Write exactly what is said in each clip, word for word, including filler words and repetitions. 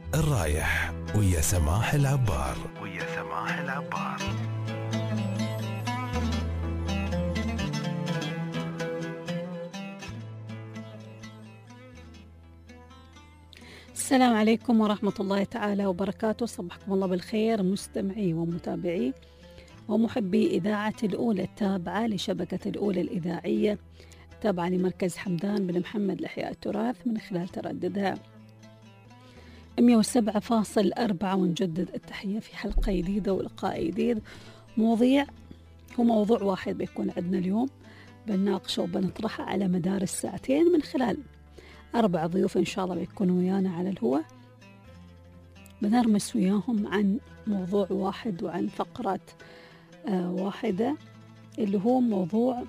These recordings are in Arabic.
الرايح ويا سماح العبار ويا سماح العبار. السلام عليكم ورحمة الله تعالى وبركاته. صبحكم الله بالخير مستمعي ومتابعي ومحبي إذاعة الأولى التابعة لشبكة الأولى الإذاعية، تابعة لمركز حمدان بن محمد لإحياء التراث من خلال ترددها مئة وسبعة فاصلة أربعة. ونجدد التحية في حلقة جديدة ولقاء جديد. مواضيع هو موضوع واحد بيكون عندنا اليوم بنناقشه وبنطرحه على مدار الساعتين من خلال أربع ضيوف إن شاء الله بيكونوا ويانا على الهواء، بنرمس وياهم عن موضوع واحد وعن فقرات آه واحدة، اللي هو موضوع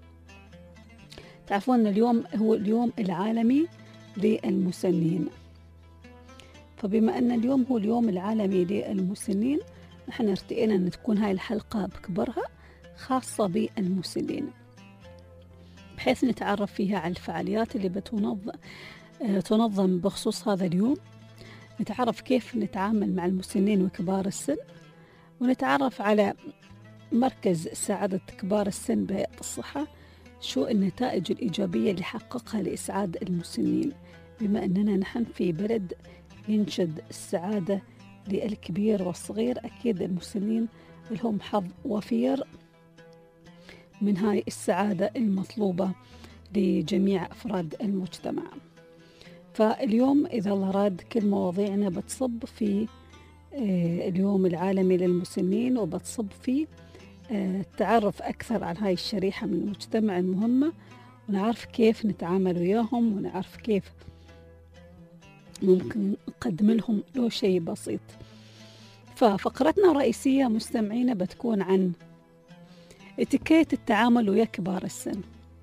تعرفون اليوم هو اليوم العالمي للمسنين. فبما أن اليوم هو اليوم العالمي للمسنين، نحن ارتئينا أن تكون هاي الحلقة بكبرها خاصة بالمسنين، بحيث نتعرف فيها على الفعاليات اللي بتنظم تنظم بخصوص هذا اليوم، نتعرف كيف نتعامل مع المسنين وكبار السن، ونتعرف على مركز سعادة كبار السن بهيئة الصحة، شو النتائج الإيجابية اللي حققها لإسعاد المسنين، بما أننا نحن في بلد ينشد السعادة للكبير والصغير. أكيد المسنين لهم حظ وفير من هاي السعادة المطلوبة لجميع أفراد المجتمع. فاليوم إذا الله راد كل مواضيعنا بتصب في اليوم العالمي للمسنين، وبتصب في التعرف أكثر عن هاي الشريحة من المجتمع المهمة، ونعرف كيف نتعامل وياهم، ونعرف كيف ممكن نقدم لهم لو شيء بسيط. ففقرتنا الرئيسية مستمعينا بتكون عن اتيكيت التعامل ويا كبار السن.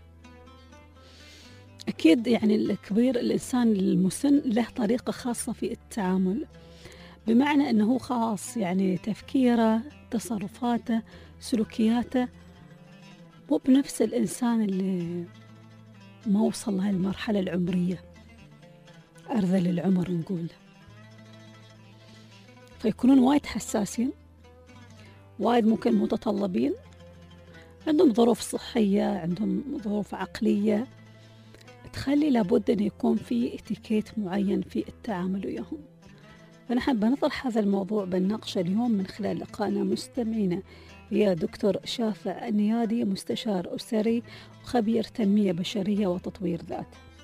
أكيد يعني الكبير الإنسان المسن له طريقة خاصة في التعامل، بمعنى أنه خاص يعني تفكيره، تصرفاته، سلوكياته مو بنفس الإنسان اللي ما وصل لهذه المرحلة العمرية، أرذل العمر نقول، فيكونون وايد حساسين، وايد ممكن متطلبين، عندهم ظروف صحية، عندهم ظروف عقلية تخلي لابد أن يكون في اتيكيت معين في التعامل وياهم. فنحن بنطرح هذا الموضوع بنناقشه اليوم من خلال لقائنا مستمعينا يا دكتور شافع النيادي، مستشار أسري وخبير تنمية بشرية وتطوير ذات.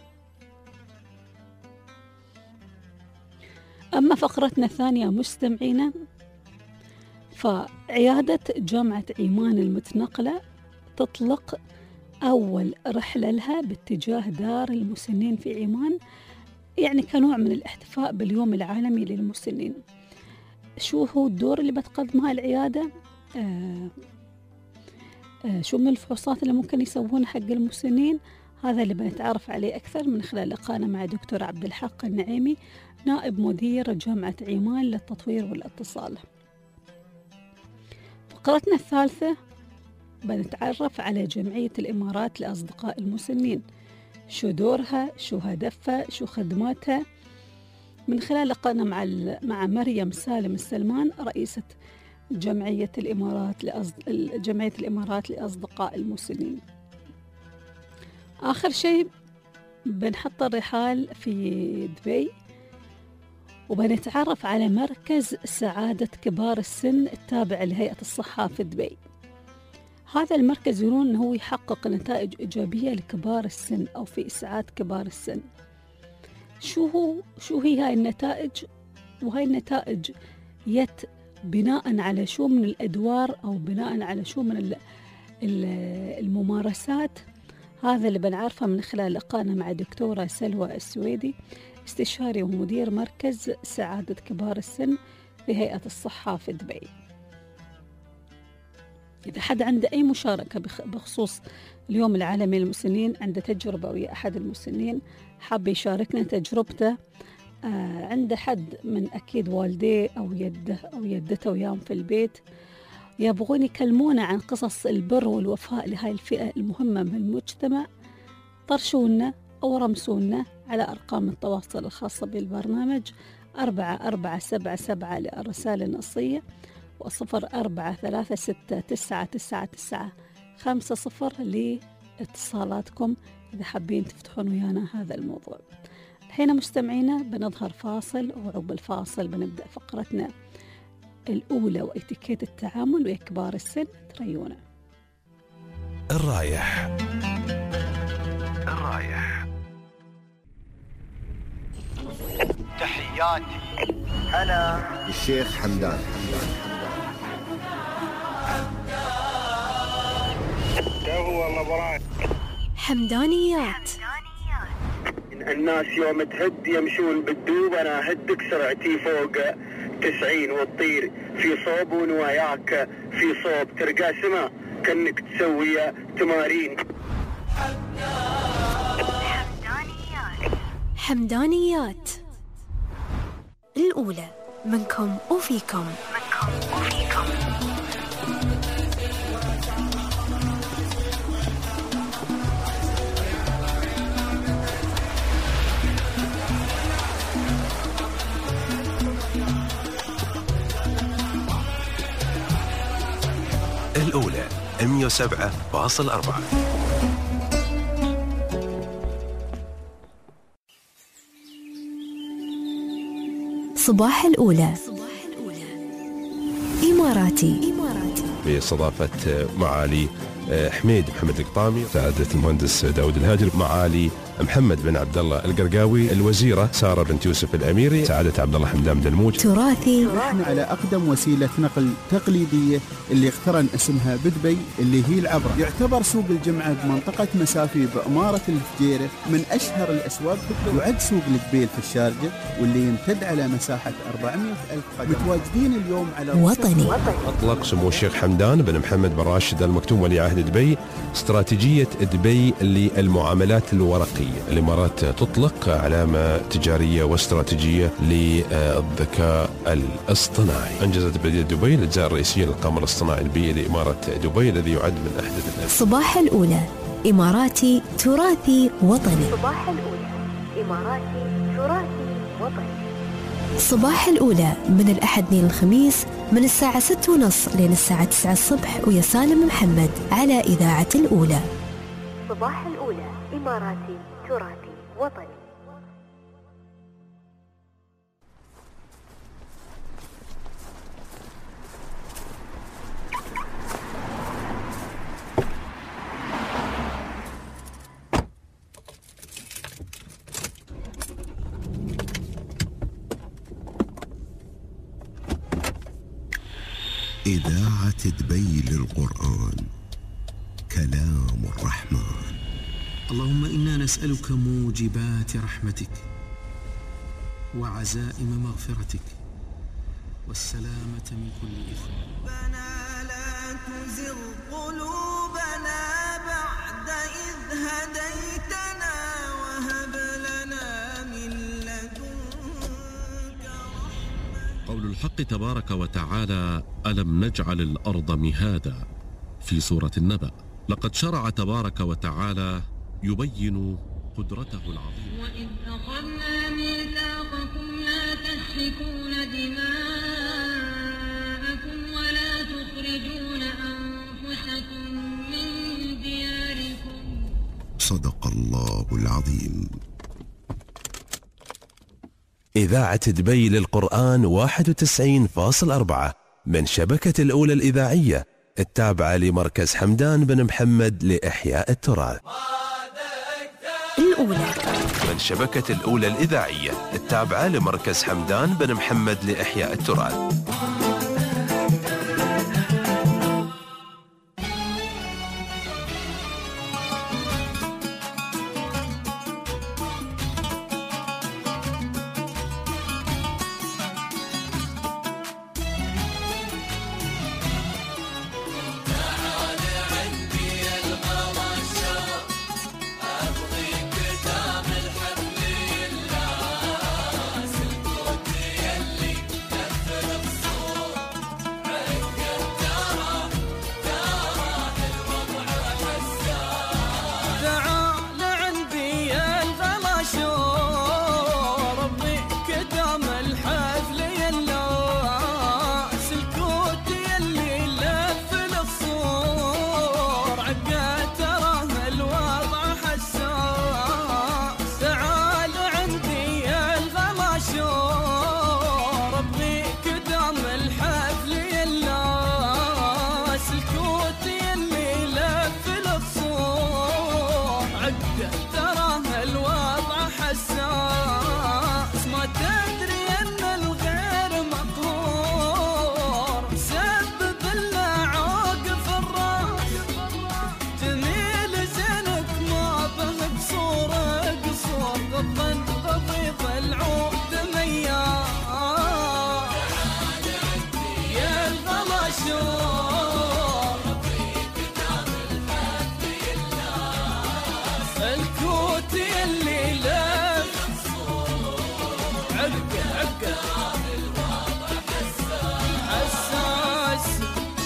أما فقرتنا الثانية مستمعينا، فعيادة جامعة عمان المتنقلة تطلق أول رحلة لها باتجاه دار المسنين في عمان، يعني كنوع من الاحتفاء باليوم العالمي للمسنين. شو هو الدور اللي بتقدمها العيادة؟ آه آه شو من الفحوصات اللي ممكن يسوونها حق المسنين؟ هذا اللي بنتعرف عليه أكثر من خلال لقائنا مع دكتور عبد الحق النعيمي، نائب مدير جامعة عمان للتطوير والاتصال. فقرتنا الثالثة بنتعرف على جمعية الإمارات لأصدقاء المسنين، شو دورها، شو هدفها، شو خدماتها، من خلال لقائنا مع مع مريم سالم السلمان، رئيسة جمعية الإمارات لأصد... جمعية الإمارات لأصدقاء المسنين. آخر شيء بنحط الرحال في دبي، وبنتعرف على مركز سعادة كبار السن التابع لهيئة الصحة في دبي. هذا المركز يرون أنه هو يحقق نتائج إيجابية لكبار السن أو في إسعاد كبار السن. شو هو شو هي هاي النتائج؟ وهاي النتائج يت بناء على شو من الأدوار أو بناء على شو من الممارسات؟ هذا اللي بنعرفه من خلال لقائنا مع دكتورة سلوى السويدي، استشاري ومدير مركز سعادة كبار السن في هيئة الصحة في دبي. إذا حد عنده أي مشاركة بخصوص اليوم العالمي للمسنين، عنده تجربة ويا أحد المسنين حاب يشاركنا تجربته، آه عنده حد من أكيد والديه أو يده أو يدته وياهم في البيت يبغون يكلمونا عن قصص البر والوفاء لهاي الفئة المهمة من المجتمع، طرشونا أو رمسونا على أرقام التواصل الخاصة بالبرنامج أربعة أربعة سبعة سبعة للرسائل النصية، وصفر أربعة ثلاثة ستة تسعة تسعة تسعة خمسة صفر لاتصالاتكم إذا حابين تفتحون ويانا هذا الموضوع. الحين مستمعينا بنظهر فاصل، وعقب الفاصل بنبدأ فقرتنا الأولى وإتيكيت التعامل وكبار السن. تريونا. الرايح الرايح تحياتي أنا الشيخ حمدان. هو الله براي. حمدانيات. الناس يوم تهد يمشون بالدوب، أنا هدك سرعتي فوق تسعين وتطير في صوب ونواياك في صوب، ترقى سما كأنك تسوي تمارين. حمدانيات. حمدانيات الأولى منكم وفيكم. منكم وفيكم. الأولى مئة وسبعة فاصلة أربعة. صباح الأولى. إماراتي. باستضافة معالي حميد محمد القطامي، سعادة المهندس داود الهاجر، معالي محمد بن عبد الله القرقاوي، الوزيرة سارة بنت يوسف الأميري، سعادة عبد الله حمدان دلموج. تراثي. نحن على أقدم وسيلة نقل تقليدية اللي اقترن اسمها بدبي اللي هي العبرة. يعتبر سوق الجمعة بمنطقة مسافي بإمارة الفجيرة من أشهر الأسواق في الدول. يعد سوق القبيل في الشارجة واللي يمتد على مساحة أربعمائة ألف قدم. متواجدين اليوم على وطني. أطلق سمو الشيخ حمدان بن محمد بن راشد المكتوم ولي عهد دبي استراتيجية دبي للمعاملات الورقية. الإمارات تطلق علامة تجارية واستراتيجية للذكاء الاصطناعي. أنجزت بلدية دبي الأجزاء الرئيسية للقمر الاصطناعي البيئي لإمارة دبي الذي يعد من أحدث الأجزاء. صباح الأولى إماراتي تراثي وطني. صباح الأولى إماراتي تراثي وطني. صباح الأولى من الأحد للخميس من الساعة ستة ونص لين الساعة تسعة الصبح ويا سالم محمد على إذاعة الأولى. صباح الأولى إماراتي تراثي وطني. إذاعة دبي للقرآن كلام الرحمن. اللهم إنا نسألك موجبات رحمتك وعزائم مغفرتك والسلامة من كل إثم. ربنا لا تزغ قلوبنا بعد إذ هديتنا وهب لنا من لدنك رحمة. قول الحق تبارك وتعالى: ألم نجعل الأرض مهادا، في سورة النبأ. لقد شرع تبارك وتعالى يبين قدرته العظيمة. وإذ أخذنا ميثاقكم لا تسفكون دماءكم ولا تخرجون أنفسكم من دياركم. صدق الله العظيم. إذاعة دبي للقرآن واحد وتسعين فاصلة أربعة من شبكة الأولى الإذاعية التابعة لمركز حمدان بن محمد لإحياء التراث. الأولى من شبكة الأولى الإذاعية التابعة لمركز حمدان بن محمد لإحياء التراث. عبقه عبقه حساس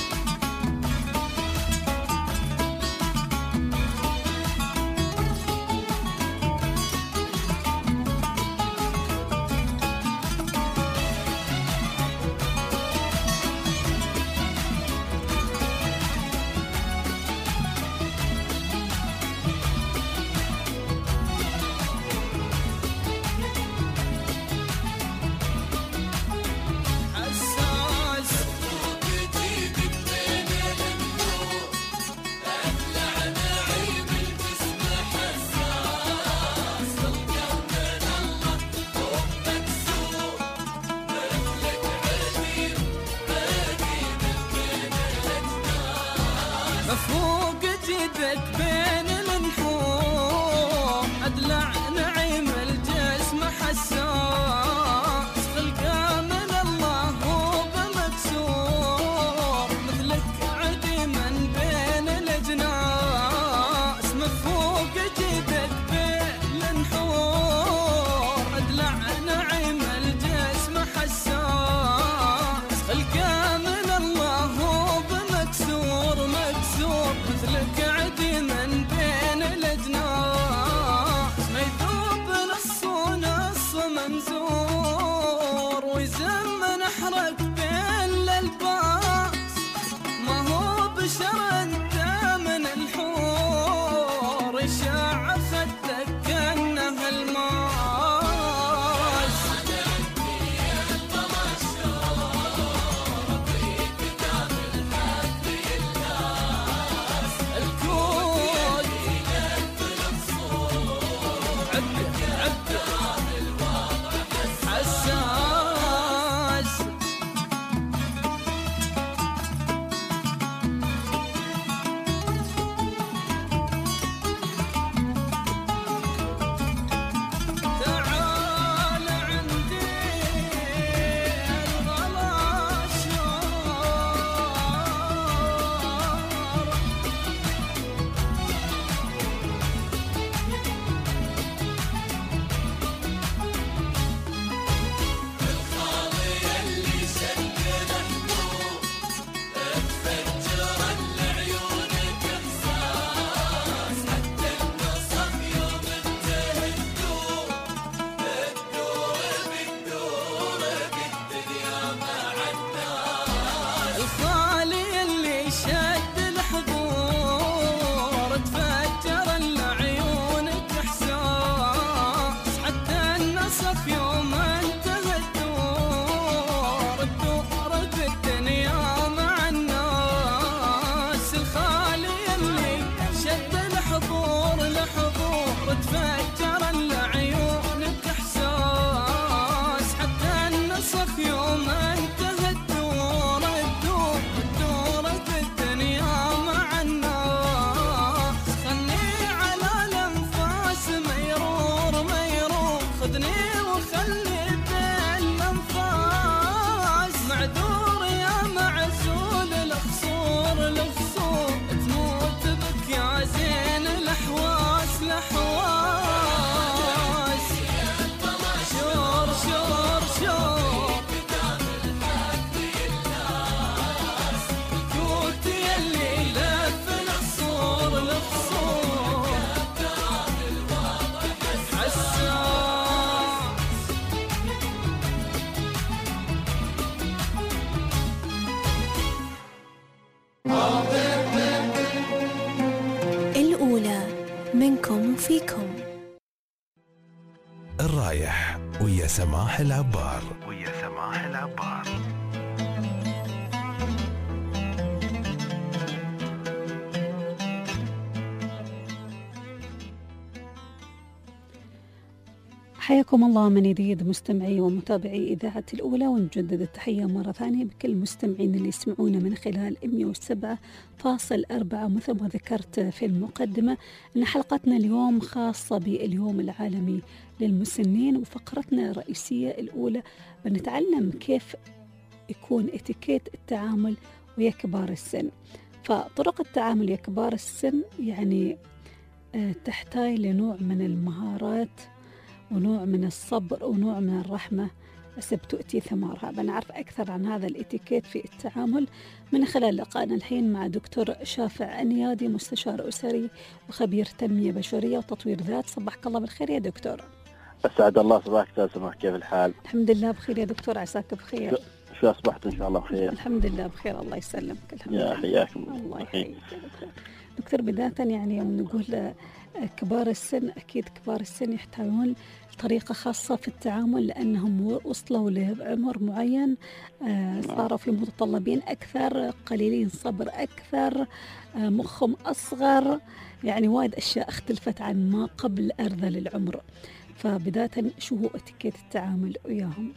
مفوق جيدك بين النحور أدلع نعيم الجسم حساس خلقه من الله هو بمكسور مثلك عديما بين الأجناس مفوق جيدك بين النحور أدلع نعيم الجسم حساس خلقه من الله هو بمكسور مكسور مثلك عديما بين الأجناس ما يذوب نص ونص منزور ويزمن أحرق بين الألباس ما هو بشر أنت من الحور يشاع خدك كأنه الماس حساس تعال عندي الغلا شار الخالي اللي شد الحضور تفجر لعيونك احساس حتى النصف يوم انتهى الدور الدور بالدنيا مع الناس الخالي اللي شد الحضور لحضور تفجر لعيونك احساس حتى النصف يوم انتهى الدور الدور الدور بالدنيا مع الناس خلني على الانفاس ميرور ميرور خذني وخلني بين الانفاس معذور يا معزول الخصور الخصور تموت بك يا زين الاحواس الاحواس شور شور شور الكوت يلي لف الخصور الخصور حساس الأولى منكم وفيكم. الرايح ويا سماح العبار ويا سماح العبار حياكم الله من جديد مستمعي ومتابعي إذاعة الأولى، ونجدد التحية مرة ثانية بكل المستمعين اللي يسمعونا من خلال مئة وسبعة فاصلة أربعة. مثل ما ذكرت في المقدمة أن حلقتنا اليوم خاصة باليوم العالمي للمسنين، وفقرتنا الرئيسية الأولى بنتعلم كيف يكون اتيكيت التعامل ويا كبار السن. فطرق التعامل ويا كبار السن يعني تحتاج لنوع من المهارات ونوع من الصبر ونوع من الرحمة أسب تؤتي ثمارها. بنعرف أكثر عن هذا الإتيكيت في التعامل من خلال لقائنا الحين مع دكتور شافع النيادي، مستشار أسري وخبير تنمية بشرية وتطوير ذات. صباحك الله بالخير يا دكتور. أسعد الله صباحك أستاذ سماح، كيف الحال؟ الحمد لله بخير يا دكتور، عساك بخير. شو أصبحت إن شاء الله بخير؟ الحمد لله بخير، الله يسلمك. الحمد يا لله. حياكم الله يحييك يا دكتور. دكتور بداية يعني يوم نقول كبار السن، أكيد كبار السن يحتاجون طريقة خاصة في التعامل لأنهم وصلوا لعمر معين، صاروا في متطلبين أكثر، قليلين صبر أكثر، مخهم أصغر، يعني وايد أشياء اختلفت عن ما قبل أرذل العمر. فبداية شو هو اتيكيت التعامل وياهم؟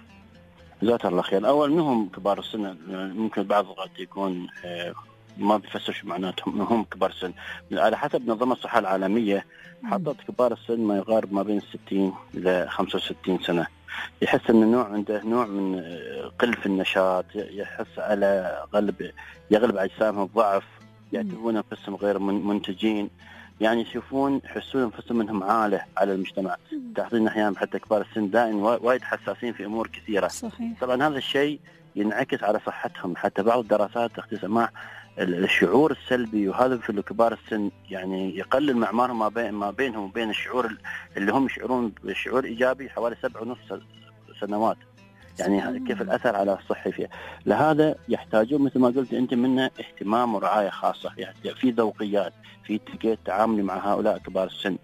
جزاك الله خير. أول منهم كبار السن، ممكن بعض قد يكون ما بيفسر شو معناتهم هم كبار السن. على حسب منظمة الصحة العالمية حطت كبار السن ما يقارب ما بين ستين إلى خمسة وستين سنة. يحس أن النوع عنده نوع من قل في النشاط، يحس على غلب يغلب أجسامهم الضعف، يعتبرون أنفسهم غير منتجين، يعني يشوفون يحسون أنفسهم أنهم عالة على المجتمع. تلاحظين أحيانا حتى كبار السن دائما وايد حساسين في أمور كثيرة. صحيح. طبعا هذا الشيء ينعكس على صحتهم. حتى بعض الدراسات تختص مع الشعور السلبي، وهذا في كبار السن يعني يقلل معمارهم ما بين ما بينهم وبين الشعور اللي هم يشعرون بشعور إيجابي حوالي سبع ونص سنوات. يعني كيف الأثر على الصحة فيه. لهذا يحتاجون مثل ما قلت أنت منا اهتمام ورعاية خاصة، يعني في ذوقيات، في اتيكيت تعاملي مع هؤلاء كبار السن.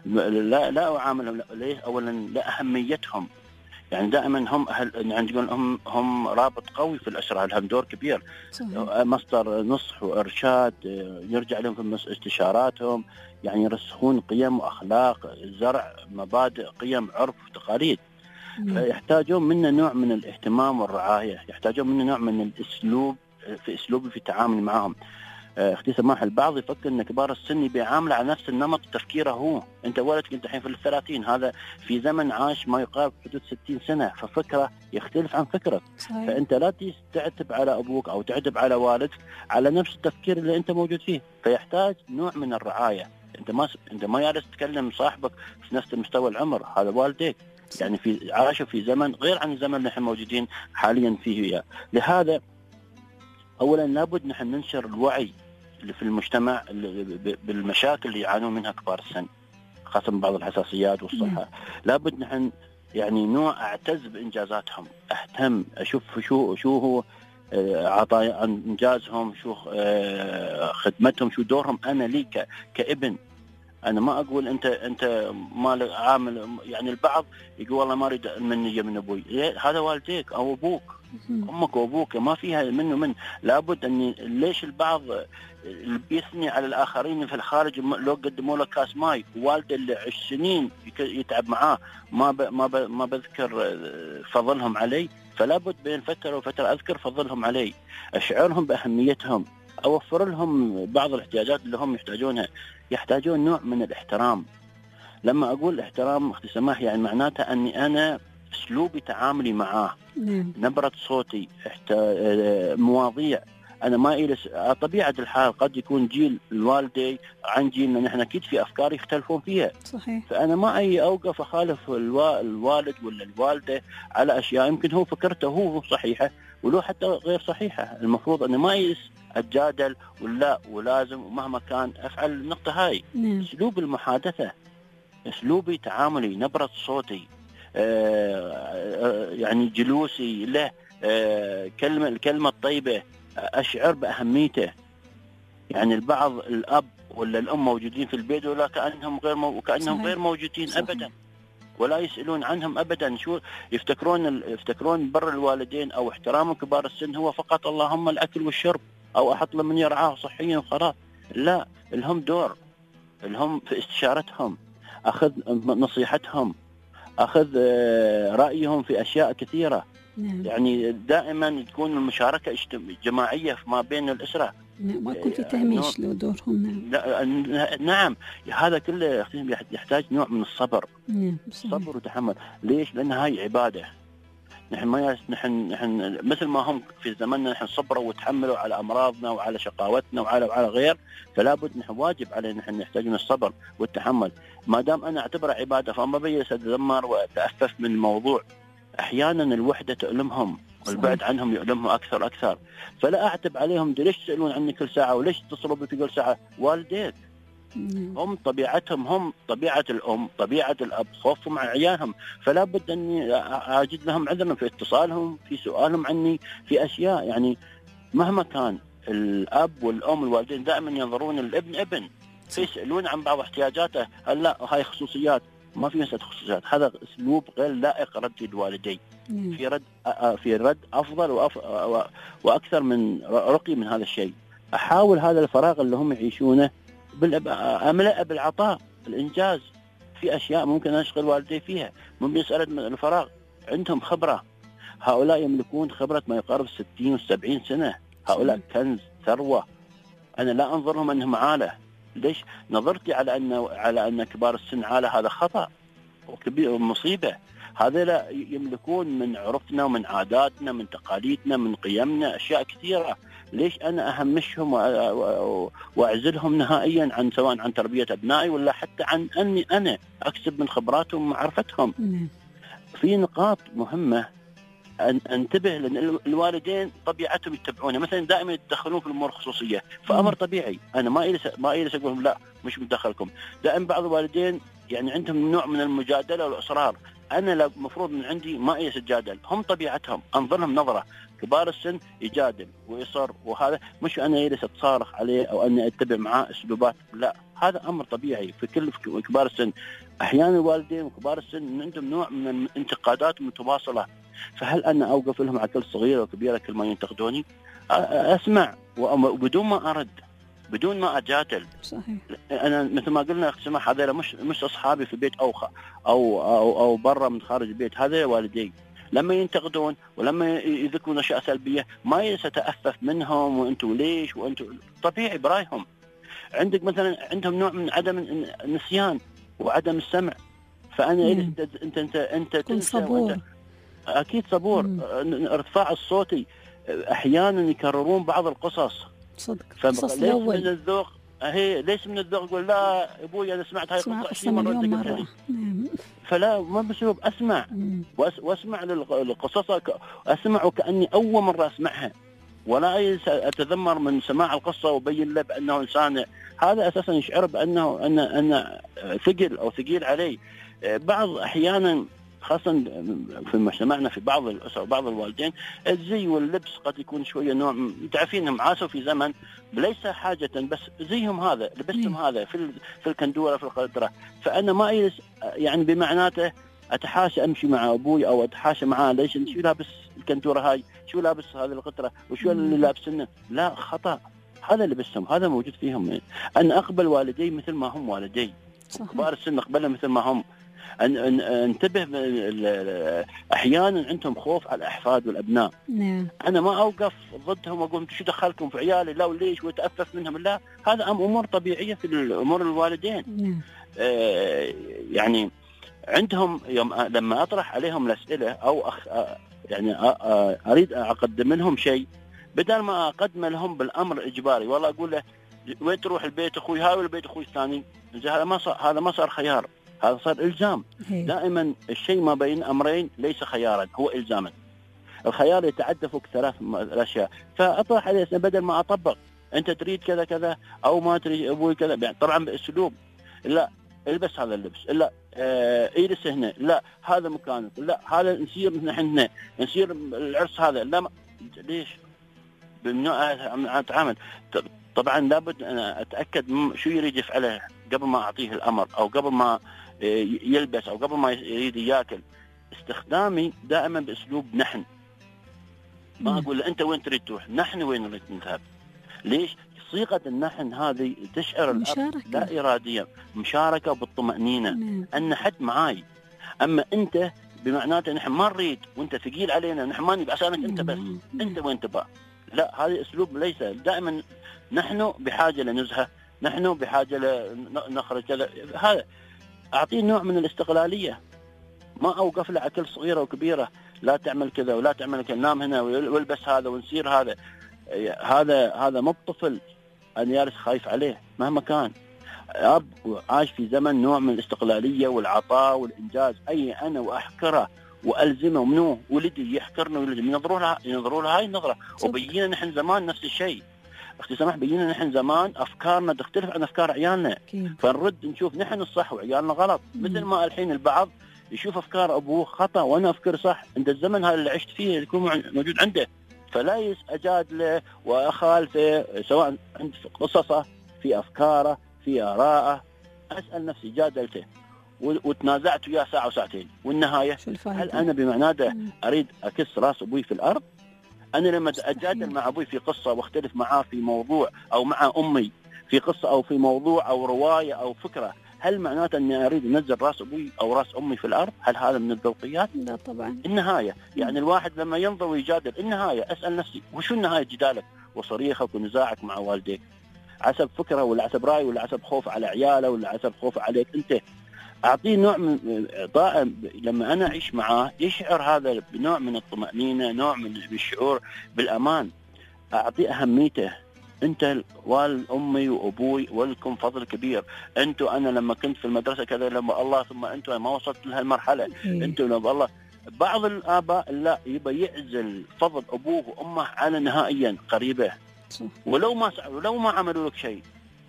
لا لا أعاملهم ليه؟ أولا لأهميتهم، يعني دائما هم أهل، يعني نقول هم هم رابط قوي في الأسرة، لهم دور كبير. صحيح. مصدر نصح وإرشاد، يرجع لهم في استشاراتهم، يعني يرسخون قيم وأخلاق، زرع مبادئ قيم عرف وتقاليد. فيحتاجون منا نوع من الاهتمام والرعاية، يحتاجون منا نوع من الأسلوب في أسلوبي في التعامل معهم. اختي سماح، البعض يفكر ان كبار السن بيعامل على نفس النمط تفكيره هو. انت ولدك انت الحين في الثلاثين، هذا في زمن عاش ما يقارب حدود ستين سنة، ففكره يختلف عن فكرك. صحيح. فانت لا تعتب على ابوك او تعتب على والدك على نفس التفكير اللي انت موجود فيه. فيحتاج نوع من الرعاية. انت ما انت ما جالس تكلم صاحبك في نفس مستوى العمر، هذا والديك. يعني في عاشوا في زمن غير عن الزمن اللي احنا موجودين حاليا فيه. لهذا اولا لابد نحن ننشر الوعي اللي في المجتمع بالمشاكل اللي يعانون منها كبار السن، خاصة بعض الحساسيات والصحة. لابد نحن يعني نوع أعتز بإنجازاتهم، أهتم أشوف شو شو هو عطايا إنجازهم، شو خدمتهم، شو دورهم أنا لي كابن. أنا ما أقول أنت أنت ما عامل، يعني البعض يقول والله ما أريد منية من أبوي. هذا والديك أو أبوك، أمك وأبوك، ما فيها منه من. لابد أن ليش البعض بيثني على الآخرين في الخارج لو قدموا له كاس ماي، والده اللي عش سنين يتعب معاه ما ب ما ب ما بذكر فضلهم علي. فلابد بين فترة وفترة أذكر فضلهم علي، أشعرهم بأهميتهم، أوفر لهم بعض الاحتياجات اللي هم يحتاجونها. يحتاجون نوع من الاحترام. لما أقول احترام أختي سماح يعني معناته أني أنا أسلوبي تعاملي معاه، نبرة صوتي، مواضيع. أنا ما إلس طبيعة الحال قد يكون جيل الوالدي عن جيلنا نحن أكيد في أفكار يختلفون فيها. صحيح. فأنا ما أي أوقف أخالف الوالد ولا الوالدة على أشياء يمكن هو فكرته هو صحيحة ولو حتى غير صحيحة. المفروض أن ما يس أتجادل ولا ولازم ومهما كان أفعل النقطة هاي. نعم. أسلوب المحادثة، أسلوبي تعاملي، نبرة صوتي، آه يعني جلوسي له، آه كلمة الكلمة الطيبة، أشعر بأهميته. يعني البعض الأب ولا الأم موجودين في البيت ولا كأنهم غير مو... كأنهم صحيح. غير موجودين. صحيح. أبدا، ولا يسألون عنهم أبدا. شو يفتكرون يفتكرون بر الوالدين أو احترام كبار السن هو فقط اللهم الأكل والشرب أو أحط له من يرعاه صحيا وخلاص. لا، لهم دور، لهم في استشارتهم، أخذ نصيحتهم، أخذ رأيهم في أشياء كثيرة. نعم. يعني دائما تكون المشاركة جماعية ما بين الأسرة، ما يكون في تهميش له دورهم. نعم. نعم، هذا كله يحتاج نوع من الصبر. نعم. صبر وتحمل. ليش؟ لأن هاي عبادة. نحن ما نحن نحن مثل ما هم في زماننا نحن صبروا وتحملوا على امراضنا وعلى شقاوتنا وعلى وعلى غير، فلا بد نحن واجب علينا نحن نحتاجون الصبر والتحمل. ما دام انا اعتبره عباده فما بيس اتذمر واتأفف من الموضوع. احيانا الوحده تؤلمهم والبعد عنهم يؤلمهم اكثر اكثر، فلا اعتب عليهم. ليش تسالون عني كل ساعه وليش تتصلوا بي كل ساعه؟ والديك هم طبيعتهم، هم طبيعة الأم طبيعة الأب خوفهم على عيالهم، فلا بد أني أجد لهم عذرا في اتصالهم في سؤالهم عني في أشياء. يعني مهما كان الأب والأم الوالدين دائما ينظرون الابن ابن، فيسألون عن بعض احتياجاته. هل لا هاي خصوصيات؟ ما في مسألة خصوصيات، هذا أسلوب غير لائق رد الوالدين. في رد في رد أفضل وأف وأكثر من رقي من هذا الشيء. أحاول هذا الفراغ اللي هم يعيشونه أملأ بالعطاء الإنجاز. في أشياء ممكن أشغل والدي فيها، من مسألة الفراغ عندهم خبرة. هؤلاء يملكون خبرة ما يقارب ستين وسبعين سنة، هؤلاء كنز ثروة. أنا لا أنظر لهم أنهم عالة. ليش نظرتي على أن على أن كبار السن عالة؟ هذا خطأ وكبير ومصيبة. هذا يملكون من عرفنا ومن عاداتنا من تقاليدنا من قيمنا أشياء كثيرة. ليش أنا أهمشهم وأعزلهم نهائيا عن سواء عن تربية أبنائي ولا حتى عن أني أنا أكسب من خبراتهم ومعرفتهم؟ في نقاط مهمة أن أنتبه، لأن الوالدين طبيعتهم يتبعونه. مثلا دائما يتدخلون في الأمور الخصوصية، فأمر طبيعي. أنا ما إلي ما إلي أقول لهم لا مش متدخلكم. دائما بعض الوالدين يعني عندهم نوع من المجادلة والإصرار. أنا المفروض من عندي ما إلي أتجادل، هم طبيعتهم أنظرهم نظرة. كبار السن يجادل ويصر، وهذا مش أنا يجلس أتصارخ عليه أو أني أتبع معاه أسلوبات، لا هذا أمر طبيعي في كل في كبار السن. أحيانا الوالدين وكبار السن عندهم نوع من الانتقادات متواصلة، فهل أنا أوقف لهم على كل صغيرة وكبيرة كل ما ينتقدوني؟ أسمع وبدون ما أرد بدون ما أجادل. صحيح. أنا مثل ما قلنا أخت سماح هذول مش مش أصحابي في البيت أو أو أو, أو برا من خارج البيت، هذا والدي. لما ينتقدون ولما يذكرون أشياء سلبية ما يتأفف منهم وأنتوا ليش وأنتوا طبيعي برايهم. عندك مثلا عندهم نوع من عدم النسيان وعدم السمع، فأنا أنت أنت أنت أنت تنسى وأنت أكيد صبور. ارتفاع الصوتي أحيانا يكررون بعض القصص صدق. فليس من الذوق هي ليس من الذوق يقول لا أبوي أنا سمعت هاي القصة عشرين مرة, مرة. فلا ما بسبب أسمع وأس وأسمع للقصص أسمع وكأني أول مرة أسمعها، ولا أتذمر من سماع القصة وبين له بأنه إنسان هذا أساسا يشعر بأنه أن أن ثقل أو ثقيل عليه. بعض أحيانا خاصة في مجتمعنا في بعض الأسر وبعض الوالدين الزي واللبس قد يكون شوية نوع تعرفينهم عاشوا في زمن ليس حاجة بس زيهم هذا لبستهم هذا في في الكندورة في القدرة. فأنا ما يلس يعني بمعناته أتحاشى أمشي مع أبوي أو أتحاشى معاه ليش شو لابس الكندورة هاي شو لابس هذه القطرة وشو اللي لابسنه، لا خطأ. هذا لبسهم هذا موجود فيهم. أن أقبل والدي مثل ما هم والدي، كبار السن أقبلهم مثل ما هم. أن انتبه أحيانا عندهم خوف على الأحفاد والأبناء. نعم. أنا ما أوقف ضدهم وأقول شو دخلكم في عيالي لا وليش وتأفف منهم، لا هذا أمور طبيعية في الأمور الوالدين. نعم. آه يعني عندهم يوم لما أطرح عليهم الأسئلة أو أخ يعني أريد أقدم لهم شيء بدل ما أقدم لهم بالأمر إجباري والله أقول له وين تروح البيت أخوي هاي والبيت أخوي الثاني، هذا ما صار هذا ما صار خيار، هذا صار إلزام. هي. دائما الشيء ما بين أمرين ليس خيارا هو إلزاما. الخيار يتعدى فوق ثلاث الأشياء، فأطرح عليه بدل ما أطبق أنت تريد كذا كذا أو ما تريد أبوي كذا يعني طبعا بأسلوب لا البس هذا اللبس لا آه اجلس هنا لا هذا مكانك لا هذا نصير نحن هنا نصير العرس هذا لا ما. ليش بممنوع أتعامل؟ طبعا لابد أنا أتأكد شو يريد يفعله قبل ما أعطيه الأمر أو قبل ما يلبس أو قبل ما يريد يأكل. استخدامي دائما بأسلوب نحن، ما أقول أنت وين تريد تروح نحن وين نريد نذهب. ليش؟ صيغة النحن هذه تشعر الأب لا إرادية مشاركة بالطمأنينة أن حد معاي. أما أنت بمعناته نحن ما نريد وأنت ثقيل علينا نحن ما نبي عشانك أنت بس أنت وين تبغى، لا هذا أسلوب ليس. دائما نحن بحاجة لنزهة نحن بحاجة لنخرج كذا، هذا أعطيه نوع من الاستقلالية ما أوقف له على كل صغيرة وكبيرة. لا تعمل كذا ولا تعمل كذا، نام هنا والبس هذا ونسير هذا. هذا هذا مو بطفل أن يارس خايف عليه مهما كان. أب عاش في زمن نوع من الاستقلالية والعطاء والإنجاز. أي أنا وأحكره وألزمه ومنو ولدي يحكرني ولدي ينظروا لها ينظروا لها هاي النظرة. وبينا نحن زمان نفس الشيء. أختي سماح بينا نحن زمان أفكارنا تختلف عن أفكار عيالنا، فنرد نشوف نحن الصح وعيالنا غلط. مم. مثل ما الحين البعض يشوف أفكار أبوه خطأ وأنا أفكر صح. عند الزمن هذا اللي عشت فيه يكون موجود عنده، فلا أجادله وأخالفه سواء عند قصصه في أفكاره في آراءه. أسأل نفسي جادلته وتنازعت وياه ساعة وساعتين والنهاية هل أنا بمعناته أريد أكس راس أبوي في الأرض؟ أنا لما أتجادل مع أبوي في قصة واختلف معاه في موضوع أو مع أمي في قصة أو في موضوع أو رواية أو فكرة، هل معناته أني أريد أنزل رأس أبوي أو رأس أمي في الأرض؟ هل هذا من الذوقيات؟ لا طبعا. النهاية يعني الواحد لما ينظر ويجادل النهاية أسأل نفسي وشو النهاية جدالك وصريخك ونزاعك مع والديك؟ عسب فكرة ولا عسب رأي ولا عسب خوف على عياله ولا عسب خوف عليك أنت؟ أعطيه نوع من إعطاء. لما أنا أعيش معاه يشعر هذا بنوع من الطمأنينة، نوع من الشعور بالأمان. أعطيه أهميته. أنت والد أمي وأبوي ولكم فضل كبير. أنتوا أنا لما كنت في المدرسة كذا لما الله ثم أنتوا ما وصلت لهالمرحلة. أنتوا لما الله. بعض الآباء لا يبى يعزل فضل أبوه وأمه على نهائيا قريبه ولو ما ولو ما عملوا لك شيء.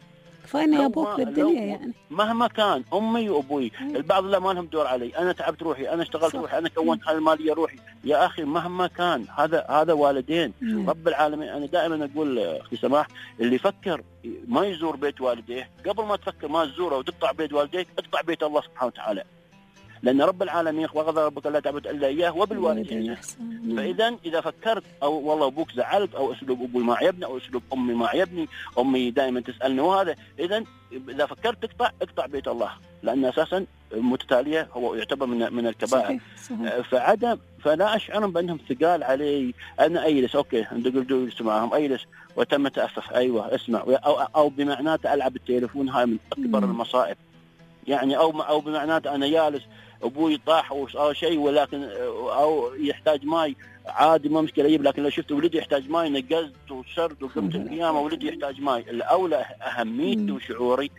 كفاية أبوك بالدنيا يعني. مهما كان أمي وأبوي. البعض لا ما لهم دور علي، أنا تعبت روحي، أنا اشتغلت روحي، أنا كونت هاي المالية روحي. يا أخي مهما كان هذا هذا والدين. مم. رب العالمين. أنا دائما أقول أختي سماح اللي يفكر ما يزور بيت والديه قبل ما تفكر ما تزوره وتقطع بيت والديك اقطع بيت الله سبحانه وتعالى، لأن رب العالمين وغضب ربك لا تعبد إلا إياه وبالوالدين. فإذا إذا فكرت أو والله أبوك زعلت أو أسلوب أبوي ما عيبني أو أسلوب أمي ما عيبني، أمي دائما تسألني وهذا، إذا إذا فكرت تقطع اقطع بيت الله، لأن أساسا متتالية هو يعتبر من من الكبائر. صحيح. صحيح. فعدم فلا أشعرهم بأنهم ثقال علي. أنا أجلس أوكي أنت قلتوا معهم أجلس وتم تأسف أيوة اسمع أو أو بمعناته ألعب التليفون. هاي من أكبر مم. المصائب يعني. أو أو بمعناته أنا جالس أبوي طاح أو شيء ولكن أو يحتاج ماي عادي ما مشكلة أجيب، لكن لو شفت ولدي يحتاج ماي نقزت وشرد وقمت القيامة ولدي يحتاج ماي. الأولى أهميته وشعوري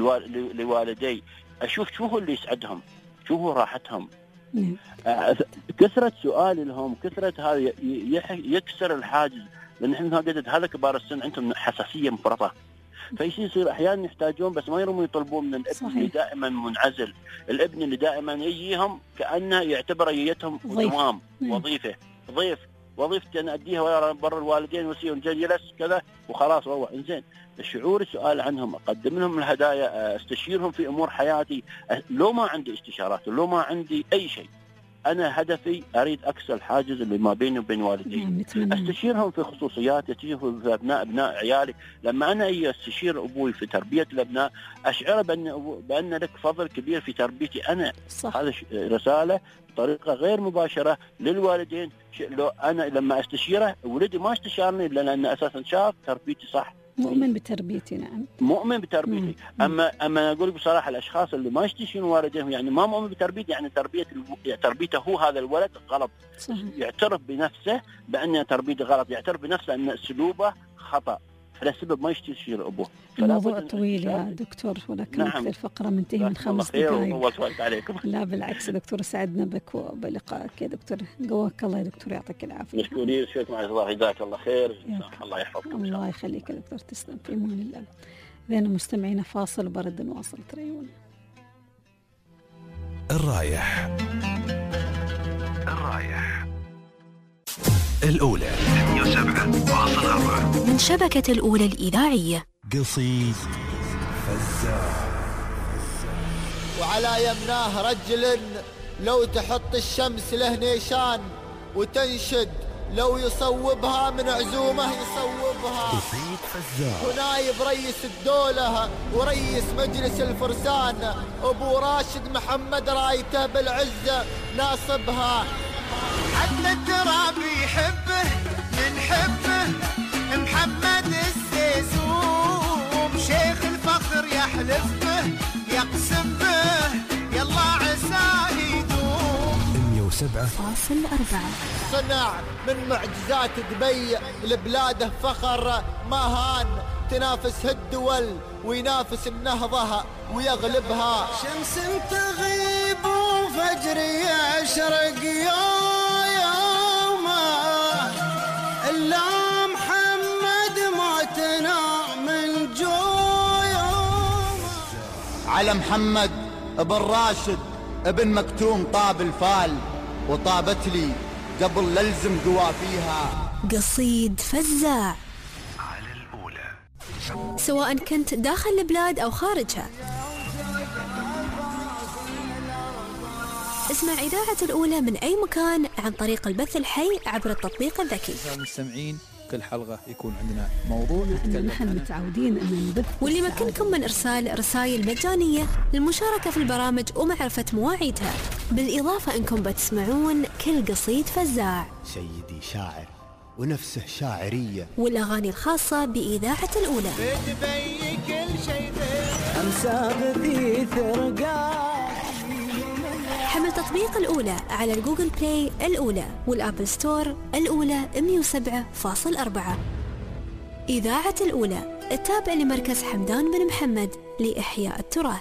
لوالدي أشوف شو هو اللي يسعدهم شو هو راحتهم. كثرة سؤالي لهم كثرة هذا يكسر الحاجز، لأن إحنا قدد هذا كبار السن عندهم حساسية مفرطة، فيصير يصير احيانا يحتاجون بس ما يرموا يطلبون من الابن. صحيح. اللي دائما منعزل، الابن اللي دائما يجيهم كانه يعتبر ايتهم دوام وظيفه ضيف وظيفتي انا اديها ورا برا الوالدين وسيهم جلس كذا وخلاص روح. انزين الشعور السؤال عنهم اقدم لهم الهدايا استشيرهم في امور حياتي. لو ما عندي استشارات ولو ما عندي اي شيء أنا هدفي أريد أكسر الحاجز اللي ما بيني وبين والدي. أستشيرهم في خصوصيات، أستشيرهم في أبناء أبناء عيالي. لما أنا أي أستشير أبوي في تربية الأبناء أشعر بأن بأن لك فضل كبير في تربيتي أنا. صح. هذا رسالة بطريقة غير مباشرة للوالدين. لو أنا لما أستشيره ولدي ما استشارني إلا لأن أساسا شاف تربيتي صح. مؤمن بتربيتي. نعم مؤمن بتربيتي. مم. اما اما اقول بصراحه الاشخاص اللي ما يستشيرون والديهم يعني ما مؤمن بتربيتي، يعني تربيه تربيته هو هذا الولد غلط. صحيح. يعترف بنفسه بان تربيته غلط، يعترف بنفسه ان اسلوبه خطا، فلسبب ما يستشير ابوه. الموضوع طويل يا دكتور ولكن نعم. الفقره منتهي من خمس دقائق. لا بالعكس دكتور سعدنا بك وبلقائك يا دكتور. قواك الله يا دكتور يعطيك العافيه. مشكورين شكرا مع الله جزاك الله خير. الله يحفظك. الله يخليك يا دكتور تسلم في امان الله. ذينا مستمعينا فاصل وبرد نواصل تريون. الرايح الرايح الأولى ثمانية وسبعين فاصلة أربعة من شبكة الأولى الإذاعية. قصيد فزاع. وعلى يمناه رجل لو تحط الشمس له نيشان وتنشد لو يصوبها من عزومه يصوبها. قصيد فزاع. ونايب رئيس الدولة ورئيس مجلس الفرسان أبو راشد محمد رايته بالعزة ناصبها. حتى التراب يحبه من حبه محمد السيسوم، شيخ الفخر يحلف به يقسم به يلا عساه يدوم. مئة وسبعة فاصل أربعة. صنع من معجزات دبي لبلاده فخر ما هان، تنافس الدول وينافس النهضة ويغلبها. شمس تغيب وفجر يشرق يا يومه، إلا محمد موتنا من جويومه. على محمد ابن راشد ابن مكتوم طاب الفال، وطابت لي قبل للزم قوافيها. قصيد فزاع سواء كنت داخل البلاد أو خارجها. اسمع إذاعة الأولى من أي مكان عن طريق البث الحي عبر التطبيق الذكي. المستمعين كل حلقة يكون عندنا موضوع نتكلم نحن متعودين أن نبث، واللي يمكنكم من إرسال رسائل مجانية للمشاركة في البرامج ومعرفة مواعيدها، بالإضافة أنكم بتسمعون كل قصيد فزاع. سيدي شاعر ونفسه شاعرية، والأغاني الخاصة بإذاعة الأولى. بدبي كل شيء أمسى بثيث رقاق. حمل تطبيق الأولى على الجوجل بلاي الأولى والآبل ستور الأولى مية وسبعة فاصل أربعة. إذاعة الأولى التابع لمركز حمدان بن محمد لإحياء التراث.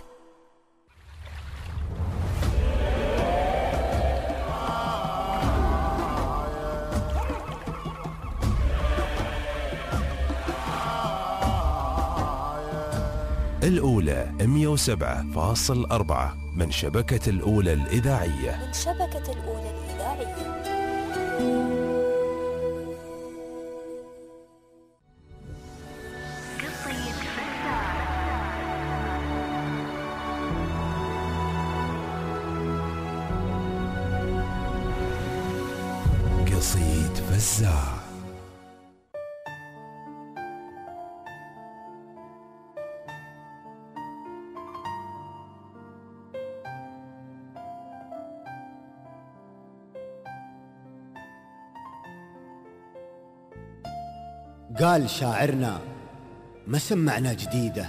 الأولى مية وسبعة فاصل أربعة من شبكة الأولى الإذاعية. من شبكة الأولى الإذاعية. قصيد فزاع. قال شاعرنا ما سمعنا جديدة،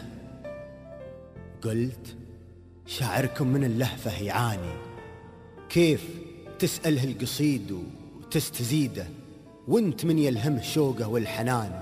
قلت شاعركم من اللهفة يعاني، كيف تسأله القصيد وتستزيده وانت من يلهمه شوقه والحنان.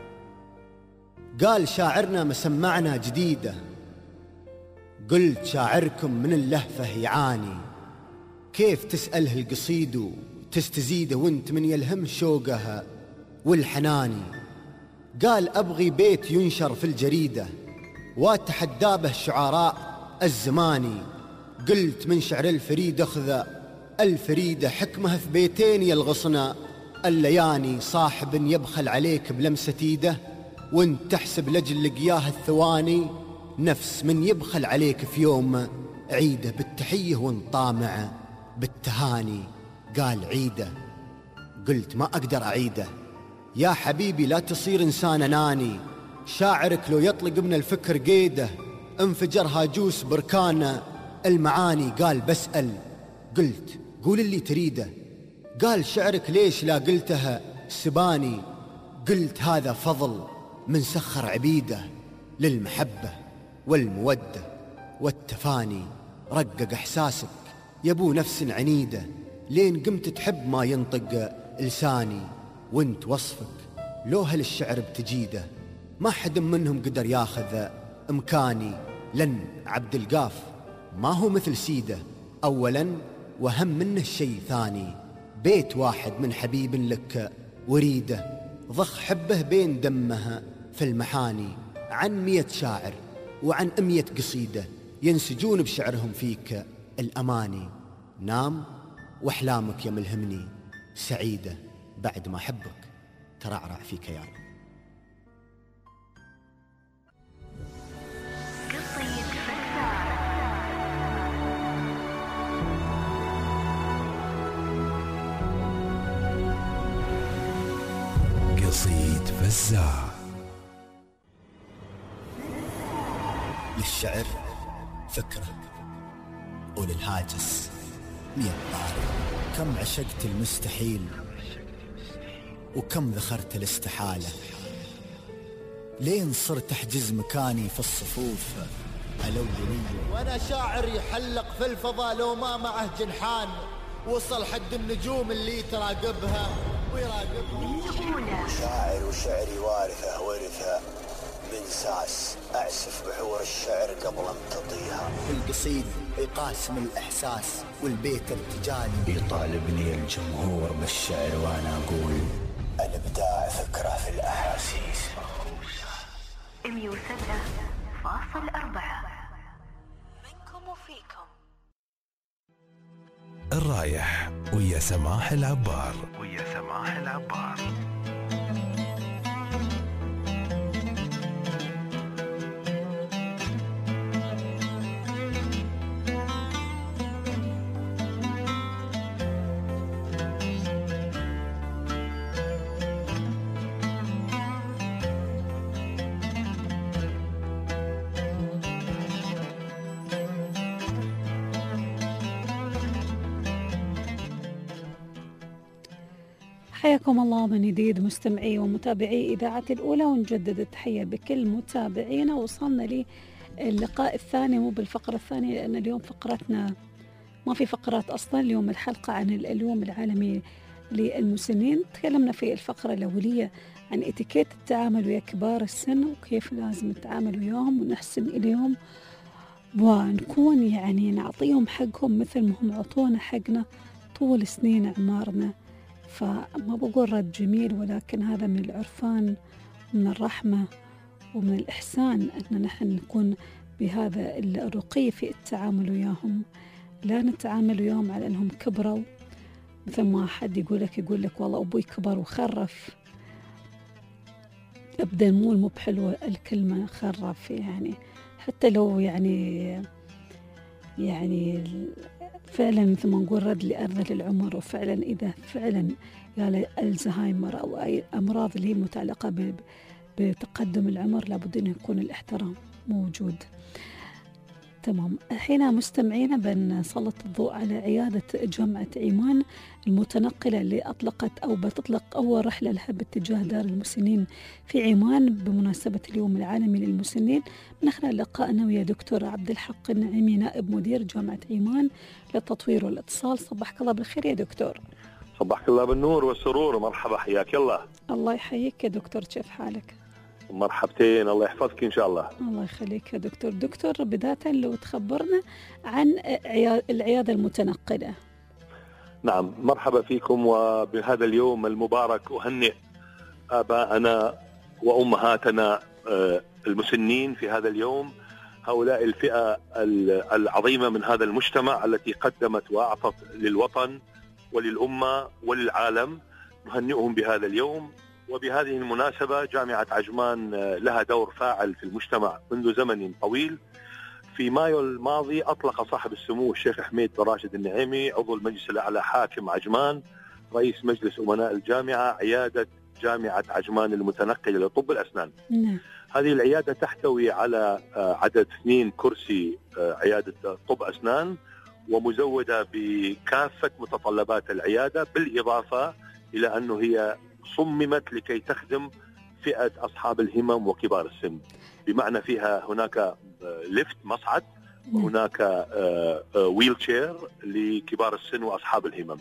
قال شاعرنا ما سمعنا جديدة، قلت شاعركم من اللهفة يعاني، كيف تسأله القصيد وتستزيده وانت من يلهمه شوقه والحناني. قال أبغي بيت ينشر في الجريدة واتحدى به الشعراء الزماني، قلت من شعر الفريد أخذ الفريدة حكمه في بيتين يلغصنا اللياني، صاحب يبخل عليك بلمسة ايده وانت تحسب لجل لقياه الثواني، نفس من يبخل عليك في يوم عيده بالتحية وانت طامع بالتهاني. قال عيده، قلت ما أقدر أعيده يا حبيبي لا تصير إنسان أناني، شاعرك لو يطلق من الفكر قيده انفجر هاجوس بركان المعاني. قال بسأل، قلت قول اللي تريده. قال شعرك ليش لا قلتها سباني، قلت هذا فضل من سخر عبيده للمحبة والمودة والتفاني. رقق إحساسك يبو نفس عنيدة لين قمت تحب ما ينطق لساني، وانت وصفك لو هالشعر بتجيده ما حد منهم قدر ياخذ امكاني. لن عبد القاف ما هو مثل سيده اولا وهم منه شيء ثاني، بيت واحد من حبيب لك وريده ضخ حبه بين دمها في المحاني. عن مية شاعر وعن مية قصيدة ينسجون بشعرهم فيك الأماني. نام وأحلامك يا ملهمني سعيدة بعد ما حبك ترعرع في كياني. قصيد فزاع. للشعر فكرة وللهاجس مية طارق. كم عشقت المستحيل وكم ذخرت الاستحالة، لين صرت احجز مكاني في الصفوف ألو لي. وانا شاعر يحلق في الفضاء لو ما معه جنحان، وصل حد النجوم اللي تراقبها ويراقبها. شاعر وشعري وارثه ورثه من ساس أعسف بحور الشعر قبل أن تطيها. القصيد يقاسم الإحساس والبيت ارتجالي يطالبني الجمهور بالشعر وأنا أقول الإبداع فكرة في الأحاسيس. مية وسبعة فاصل أربعة منكم وفيكم. الرايح ويا سماح العبار ويا سماح العبار. حياكم الله من جديد مستمعي ومتابعي إذاعة الأولى، ونجدد التحية بكل متابعينا. وصلنا للقاء الثاني، مو بالفقرة الثانية لأن اليوم فقرتنا ما في فقرات أصلا. اليوم الحلقة عن اليوم العالمي للمسنين. تكلمنا في الفقرة الأولية عن اتيكيت التعامل ويا كبار السن وكيف لازم نتعامل وياهم ونحسن إليهم ونكون يعني نعطيهم حقهم مثل ما هم عطونا حقنا طول سنين أعمارنا. فما بقول رد جميل، ولكن هذا من العرفان ومن الرحمة ومن الإحسان أن نحن نكون بهذا الرقي في التعامل وياهم. لا نتعامل وياهم على أنهم كبروا، مثل ما حد يقول لك يقول لك والله أبوي كبر وخرف. أبدا مو مو بحلوة الكلمة خرف، يعني حتى لو يعني يعني فعلا مثل ما نقول رد لأرذل العمر. وفعلا إذا فعلا يا الزهايمر أو أي أمراض اللي هي متعلقة بتقدم العمر لابد أن يكون الاحترام موجود. تمام. الحين مستمعينا بنسلط الضوء على عيادة جامعة عمان المتنقلة اللي أطلقت أو بتطلق أول رحلة لها باتجاه دار المسنين في عمان بمناسبة اليوم العالمي للمسنين، من خلال لقائنا ويا دكتور عبد الحق النعيمي نائب مدير جامعة عمان للتطوير والاتصال. صباحك الله بالخير يا دكتور. صباحك الله بالنور والسرور، مرحبا حياك الله. الله يحييك يا دكتور، كيف حالك؟ مرحبتين، الله يحفظك إن شاء الله. الله يخليك يا دكتور. دكتور بداية لو تخبرنا عن العيادة المتنقلة. نعم، مرحبا فيكم. وبهذا اليوم المبارك أهنئ آباءنا وأمهاتنا المسنين في هذا اليوم، هؤلاء الفئة العظيمة من هذا المجتمع التي قدمت وأعطت للوطن وللأمة وللعالم. نهنئهم بهذا اليوم. وبهذه المناسبة جامعة عجمان لها دور فاعل في المجتمع منذ زمن طويل. في مايو الماضي أطلق صاحب السمو الشيخ حميد بن راشد النعيمي عضو المجلس الأعلى حاكم عجمان رئيس مجلس أمناء الجامعة عيادة جامعة عجمان المتنقلة لطب الأسنان. نعم. هذه العيادة تحتوي على عدد اثنين كرسي عيادة طب أسنان، ومزودة بكافة متطلبات العيادة، بالإضافة إلى أنه هي صممت لكي تخدم فئة أصحاب الهمم وكبار السن، بمعنى فيها هناك ليفت مصعد وهناك ويل تشير لكبار السن وأصحاب الهمم.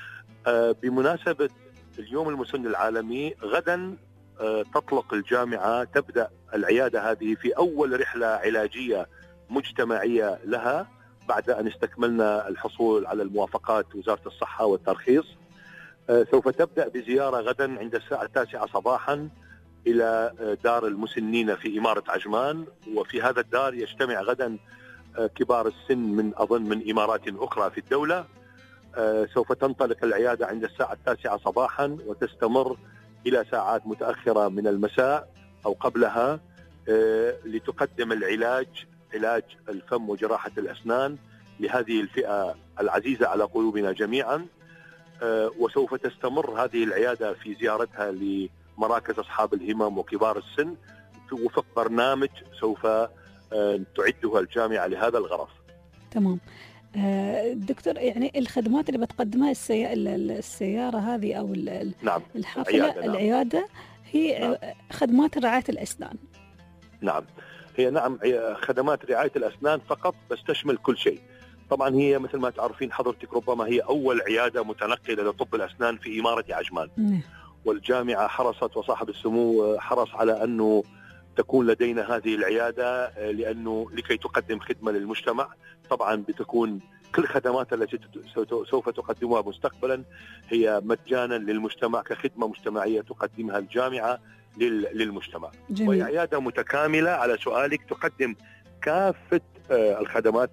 بمناسبة اليوم المسن العالمي غدا تطلق الجامعة، تبدأ العيادة هذه في أول رحلة علاجية مجتمعية لها بعد أن استكملنا الحصول على الموافقات وزارة الصحة والترخيص. سوف تبدأ بزيارة غدا عند الساعة التاسعة صباحا إلى دار المسنين في إمارة عجمان. وفي هذا الدار يجتمع غدا كبار السن من أظن من إمارات أخرى في الدولة. سوف تنطلق العيادة عند الساعة التاسعة صباحا وتستمر إلى ساعات متأخرة من المساء أو قبلها لتقدم العلاج علاج الفم وجراحة الأسنان لهذه الفئة العزيزة على قلوبنا جميعا. وسوف تستمر هذه العيادة في زيارتها لمراكز أصحاب الهمم وكبار السن وفق برنامج سوف تعدها الجامعة لهذا الغرض. تمام. دكتور، يعني الخدمات اللي بتقدمها السيارة هذه أو نعم. الحافلة العيادة, نعم. العيادة هي نعم. خدمات رعاية الأسنان. نعم، هي نعم خدمات رعاية الأسنان فقط، بس تشمل كل شيء. طبعا هي مثل ما تعرفين حضرتك ربما هي أول عيادة متنقلة لطب الأسنان في إمارة عجمان. نعم. والجامعة حرصت وصاحب السمو حرص على أنه تكون لدينا هذه العيادة لأنه لكي تقدم خدمة للمجتمع. طبعا بتكون كل الخدمات التي سوف تقدمها مستقبلا هي مجانا للمجتمع كخدمة مجتمعية تقدمها الجامعة للمجتمع. جميل. وهي عيادة متكاملة على سؤالك، تقدم كافة الخدمات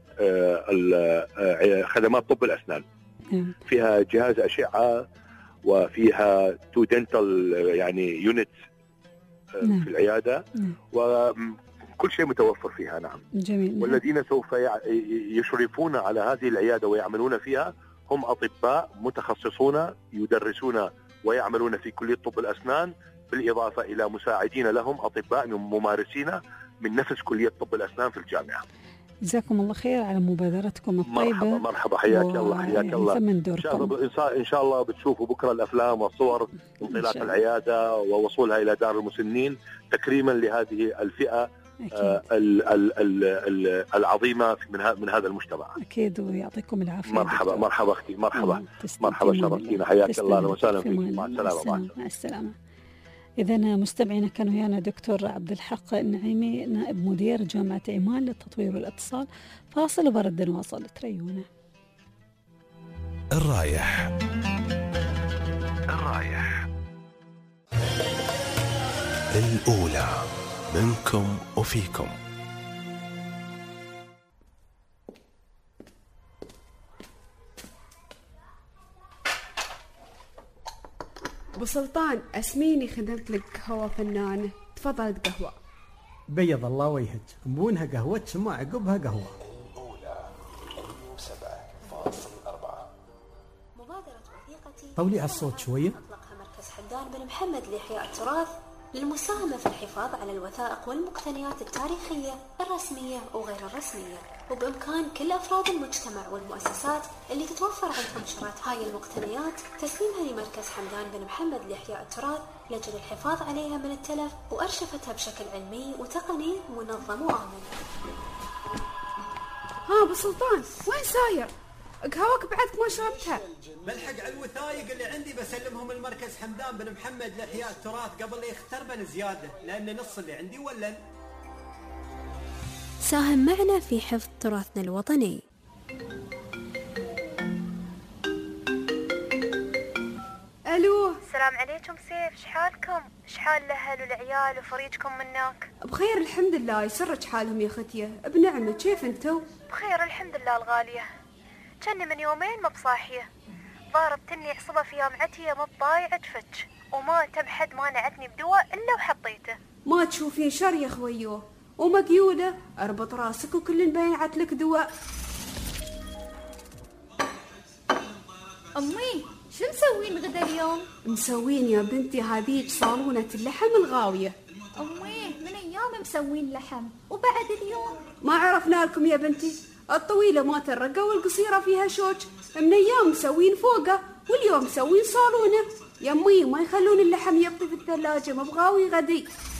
خدمات طب الأسنان. فيها جهاز أشعة وفيها تو دنتال يعني يونت في العيادة، وكل شيء متوفر فيها. نعم. جميل. والذين سوف يشرفون على هذه العيادة ويعملون فيها هم أطباء متخصصون يدرسون ويعملون في كلية طب الأسنان، بالإضافة إلى مساعدين لهم أطباء ممارسين من نفس كلية طب الأسنان في الجامعة. جزاكم الله خير على مبادرتكم الطيبة. مرحبا مرحبا حياك و... الله حياك يعني الله. ثمن دوركم. إن شاء الله بتشوفوا بكرة الأفلام والصور انطلاق العيادة ووصولها إلى دار المسنين تكريما لهذه الفئة آه ال ال ال العظيمة من, من هذا المجتمع. أكيد ويعطيكم العافية. مرحبا دكتور. مرحبا أختي مرحبا مرحبا شرفتينا حياك الله وسهلا فيك. مع السلامة. مع السلامة. إذا مستمعينا كان ويانا دكتور عبد الحق النعيمي نائب مدير جامعة عمان للتطوير والاتصال. فاصل وبرد نواصل. تريونا. الرايح الرايح الأولى منكم وفيكم. أبو سلطان أسميني خدمت لك قهوة فنانة. تفضلت قهوة. بيض الله وجهك. مبونها قهوة ثم عقبها قهوة. الأولى سبعة فاصل أربعة. مبادرة وثيقتي طولي على الصوت شوية. أطلقها مركز حمدان بن محمد لإحياء التراث للمساهمة في الحفاظ على الوثائق والمقتنيات التاريخية الرسمية وغير الرسمية، وبإمكان كل أفراد المجتمع والمؤسسات اللي تتوفر عندهم شرايط هاي المقتنيات تسليمها لمركز حمدان بن محمد لإحياء التراث لأجل الحفاظ عليها من التلف وأرشفتها بشكل علمي وتقني منظم وآمن. ها أبو سلطان وين ساير؟ قهوك بعدك ما شربتها. بلحق على الوثائق اللي عندي بسلمهم المركز حمدان بن محمد لإحياء التراث قبل لا يختربن زيادة، لأن نص اللي عندي ولن. ساهم معنا في حفظ تراثنا الوطني. ألو. السلام عليكم سيف، شحالكم؟ شحال الأهل والعيال وفريجكم منك؟ بخير الحمد لله. يسرج حالهم يا ختية بنعمة. كيف انتو؟ بخير الحمد لله الغالية. كاني من يومين ما بصاحية، ضاربتني عصبة فيها معتية ما بضايعة فتش، وما تبحد ما نعتني بدواء إلا وحطيته. ما تشوفين شر يا خويوه ومقيودة. اربط راسك وكل بينعت لك دواء. أمي شو مسوين غدا اليوم؟ مسوين يا بنتي هذيك صالونة اللحم الغاوية. أمي من أيام مسوين لحم وبعد اليوم ما عرفنا لكم يا بنتي. الطويلة ما ترقى والقصيرة فيها شوج. من أيام مسوين فوقه واليوم مسوين صالونة. يا أمي ما يخلون اللحم يبطي في الثلاجة مبغاوي غدي.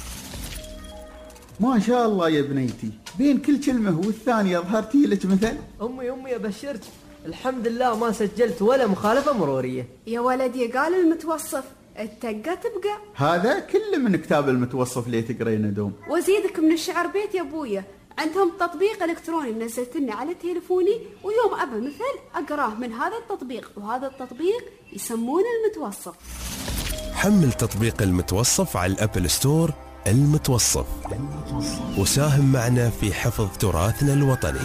ما شاء الله يا بنيتي، بين كل كلمة والثانية ظهرتي لك مثل. أمي أمي أبشرك الحمد لله ما سجلت ولا مخالفة مرورية. يا ولدي قال المتوصف التقى تبقى. هذا كله من كتاب المتوصف اللي تقرينه دوم. وزيدك من الشعر بيت يا أبويا. عندهم تطبيق إلكتروني نزلتني على تليفوني، ويوم أبى مثل أقراه من هذا التطبيق، وهذا التطبيق يسمونه المتوصف. حمل تطبيق المتوصف على الأبل ستور. المتوصف وساهم معنا في حفظ تراثنا الوطني.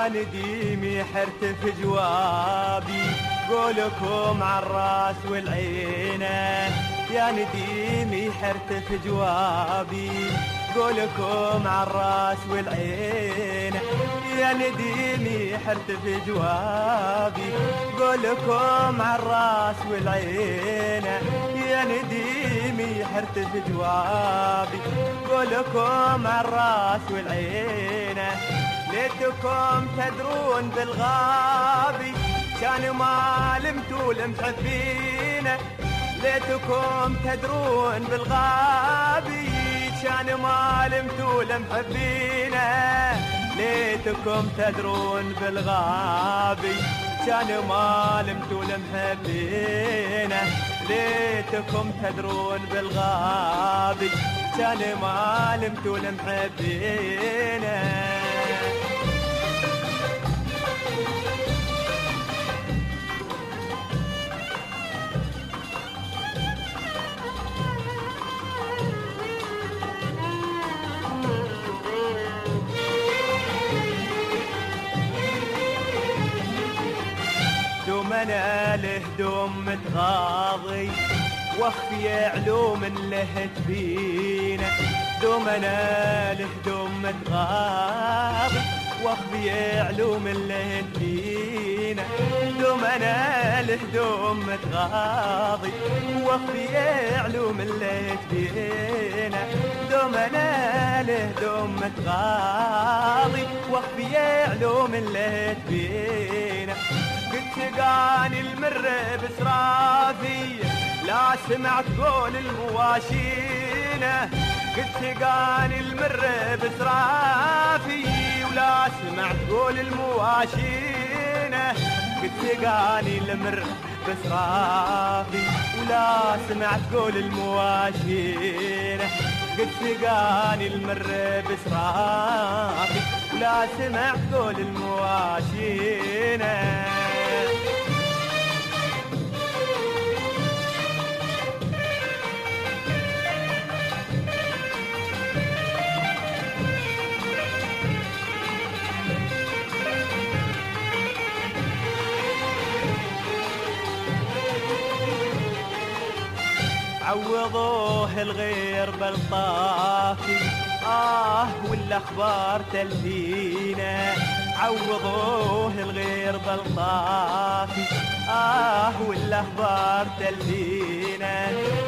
يا نديمي حرت في جوابي قولكم عالراس والعينة يا نديمي حرت في جوابي قولكم عالراس والعينة يا نديمي حرت في جوابي قولكم عالراس والعينة يا نديمي حرت في جوابي قولكم عالراس والعينة ليتكم تدرون بالغابي كان ما لمتوا المحبينه ليتكم تدرون بالغابي كان ما لمتوا المحبينه ليتكم تدرون بالغابي كان ما لمتوا المحبينه ليتكم تدرون بالغابي كان ما لمتوا المحبينه أنا لهدوم متغاضي واخفي علوم اللي تبينه دوم أنا لهدوم متغاضي واخفي علوم اللي تبينه دوم أنا لهدوم متغاضي واخفي علوم اللي تبينه دوم أنا لهدوم متغاضي واخفي علوم اللي تبينه قلت تقاني المر بسرافي لا سمعت قول المواشينه قلت تقاني المر بسرافي ولا سمعت قول المواشينه قلت تقاني المر بسرافي ولا سمعت قول المواشينه قلت تقاني المر بسرافي ولا سمعت قول المواشينه عوضوه الغير بالطافي آه والأخبار تلفينا عوضوه الغير بالطافي آه والأخبار تلفينا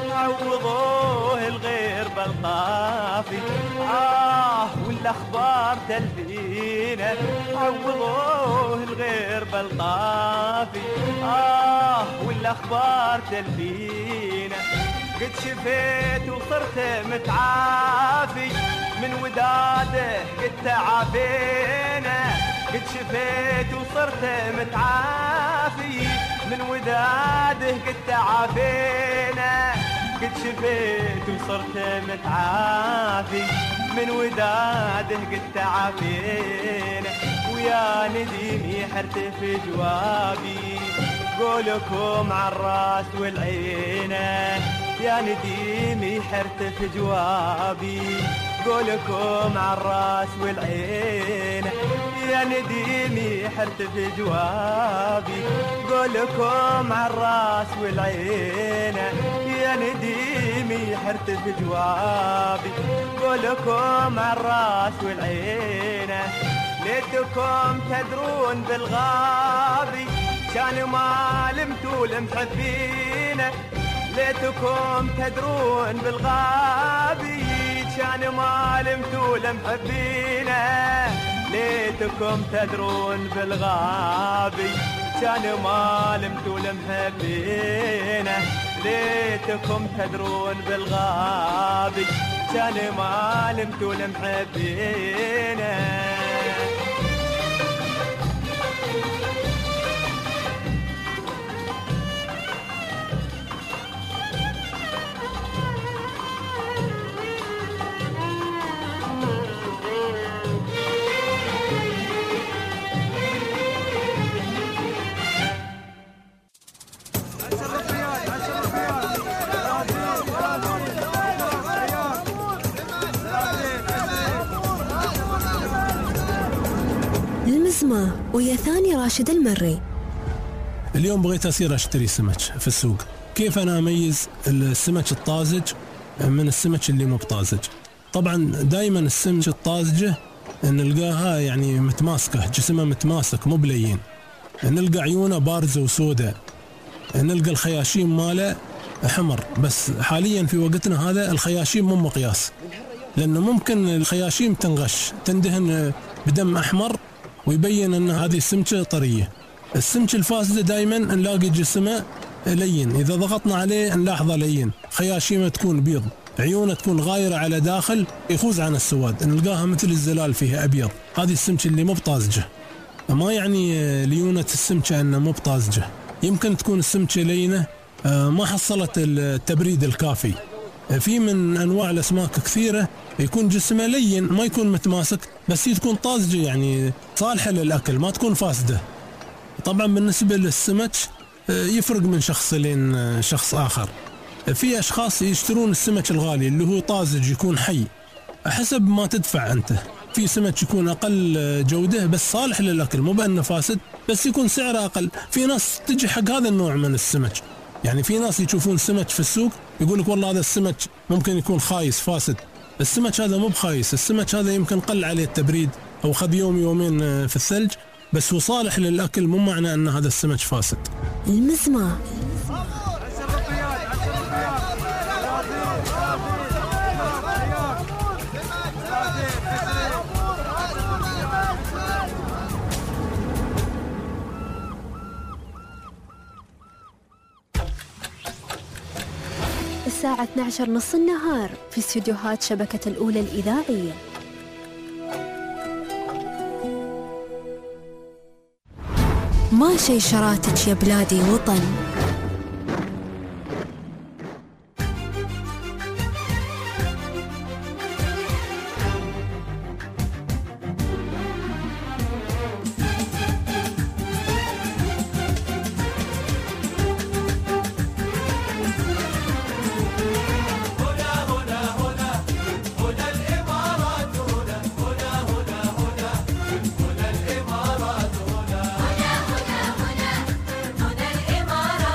عوضوه الغير بالطافي آه والأخبار تلفينا عوضوه الغير بالطافي آه والأخبار تلفينا قد شفيت وصرت متعافي من وداده قد تعافينا قد شفيت وصرت متعافي من وداده قد تعافينا قد شفيت وصرت متعافي من وداده قد تعافينا ويا نديمي حرت في جوابي قولكم عالراس والعينه يا نديمي حرت في جوابي قولكم عالراس والعينه يا نديمي حرت في جوابي قولكم عالراس والعينه يا نديمي حرت في جوابي قولكم عالراس والعينه ليتكم تدرون بالغابي كان ما لمتوا المحبينه ليتكم تدرون بالغابي كان ما لمتوا المحبينه ليتكم تدرون بالغابي كان ما لمتوا المحبينه ليتكم تدرون بالغابي كان ما لمتوا المحبينه ويا ثاني راشد المري. اليوم بغيت أصير أشتري سمك في السوق، كيف أنا أميز السمك الطازج من السمك اللي مو بطازج؟ طبعا دائما السمك الطازجة نلقاها يعني متماسكة، جسمها متماسك مو بلين، نلقى عيونه بارزة وسوداء، نلقى الخياشيم ماله حمر. بس حاليا في وقتنا هذا الخياشيم مو مقياس، لأنه ممكن الخياشيم تنغش تندهن بدم أحمر ويبين أن هذه السمكة طرية. السمكة الفاسدة دائما نلاقي جسمه لين، إذا ضغطنا عليه نلاحظه لين، خياشيمه تكون بيض، عيونه تكون غايرة على داخل يخوز عن السواد، نلقاها مثل الزلال فيها أبيض. هذه السمكة اللي مو بطازجة. ما يعني ليونة السمكة أنها مو بطازجة، يمكن تكون السمكة لينة ما حصلت التبريد الكافي. في من أنواع الأسماك كثيرة يكون جسمه لين ما يكون متماسك، بس تكون طازجة يعني صالحة للأكل ما تكون فاسدة. طبعا بالنسبة للسمك يفرق من شخص لين شخص آخر. في أشخاص يشترون السمك الغالي اللي هو طازج يكون حي، حسب ما تدفع أنت. في سمك يكون أقل جودة بس صالح للأكل، مو بأنه فاسد بس يكون سعره أقل. في ناس تجي حق هذا النوع من السمك، يعني في ناس يشوفون سمك في السوق يقولك والله هذا السمك ممكن يكون خايس فاسد. السمك هذا مو بخايس، السمك هذا يمكن قل عليه التبريد أو خذ يوم يومين في الثلج، بس هو صالح للأكل، مو معنى أن هذا السمك فاسد. المزمار. الساعة اثنتي عشرة نص النهار في استديوهات شبكة الأولى الإذاعية. ما شي شراتك يا بلادي وطن. هنا هنا هنا هنا الإمارات.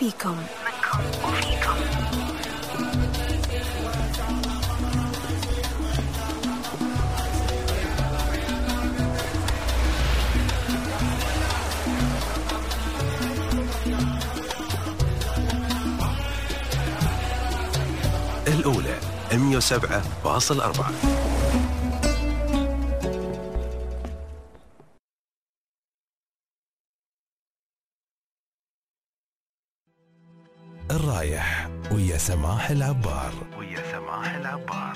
وفيكم. منكم وفيكم. الأولى مئة وسبعة فاصل أربعة. الرايح ويا سماح العبار. ويا سماح العبار.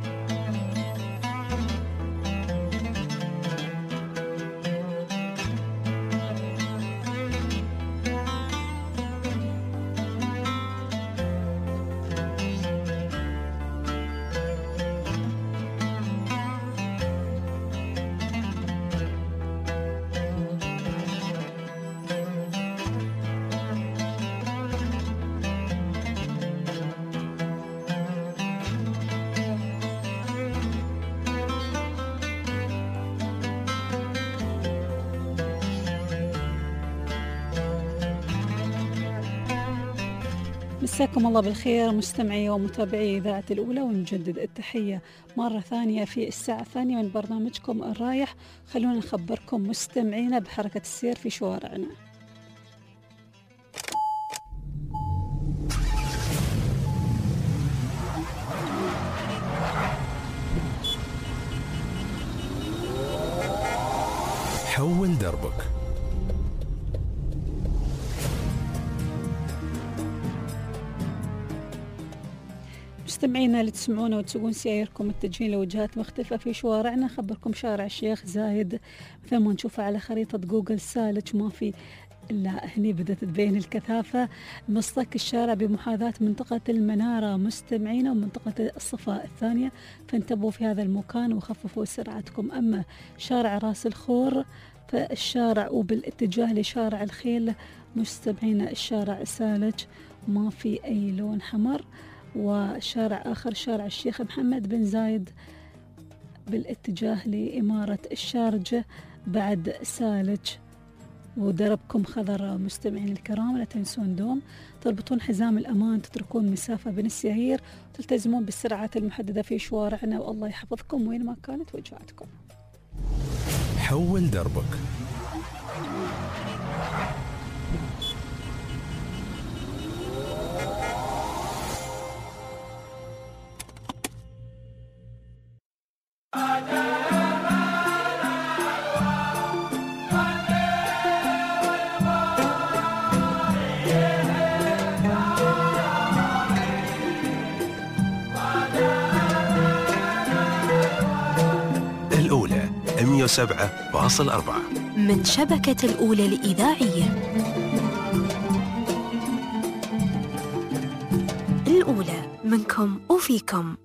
مساكم الله بالخير مستمعي ومتابعي إذاعة الأولى، ونجدد التحية مرة ثانية في الساعة الثانية من برنامجكم الرايح. خلونا نخبركم مستمعينا بحركة السير في شوارعنا. حول دربك. مستمعينا اللي تسمعونا وتسوقون سياركم متجهين لوجهات مختلفة في شوارعنا، خبركم شارع الشيخ زايد مثل ما نشوفه على خريطة جوجل سالج، ما في إلا هني بدأت تبين الكثافة. مصطك الشارع بمحاذاة منطقة المنارة مستمعينا ومنطقة الصفاء الثانية، فانتبهوا في هذا المكان وخففوا سرعتكم. أما شارع راس الخور فالشارع وبالاتجاه لشارع الخيل مستمعينا الشارع سالج ما في أي لون حمر. وشارع آخر شارع الشيخ محمد بن زايد بالاتجاه لإمارة الشارجة بعد سالج ودربكم خضر. مستمعين الكرام لا تنسون دوم تربطون حزام الأمان، تتركون مسافة بين السيايير، تلتزمون بالسرعات المحددة في شوارعنا، والله يحفظكم وين ما كانت وجهاتكم. حول دربك. الأولى مئة وسبعة فاصل أربعة من شبكة الأولى الإذاعية. الأولى منكم وفيكم.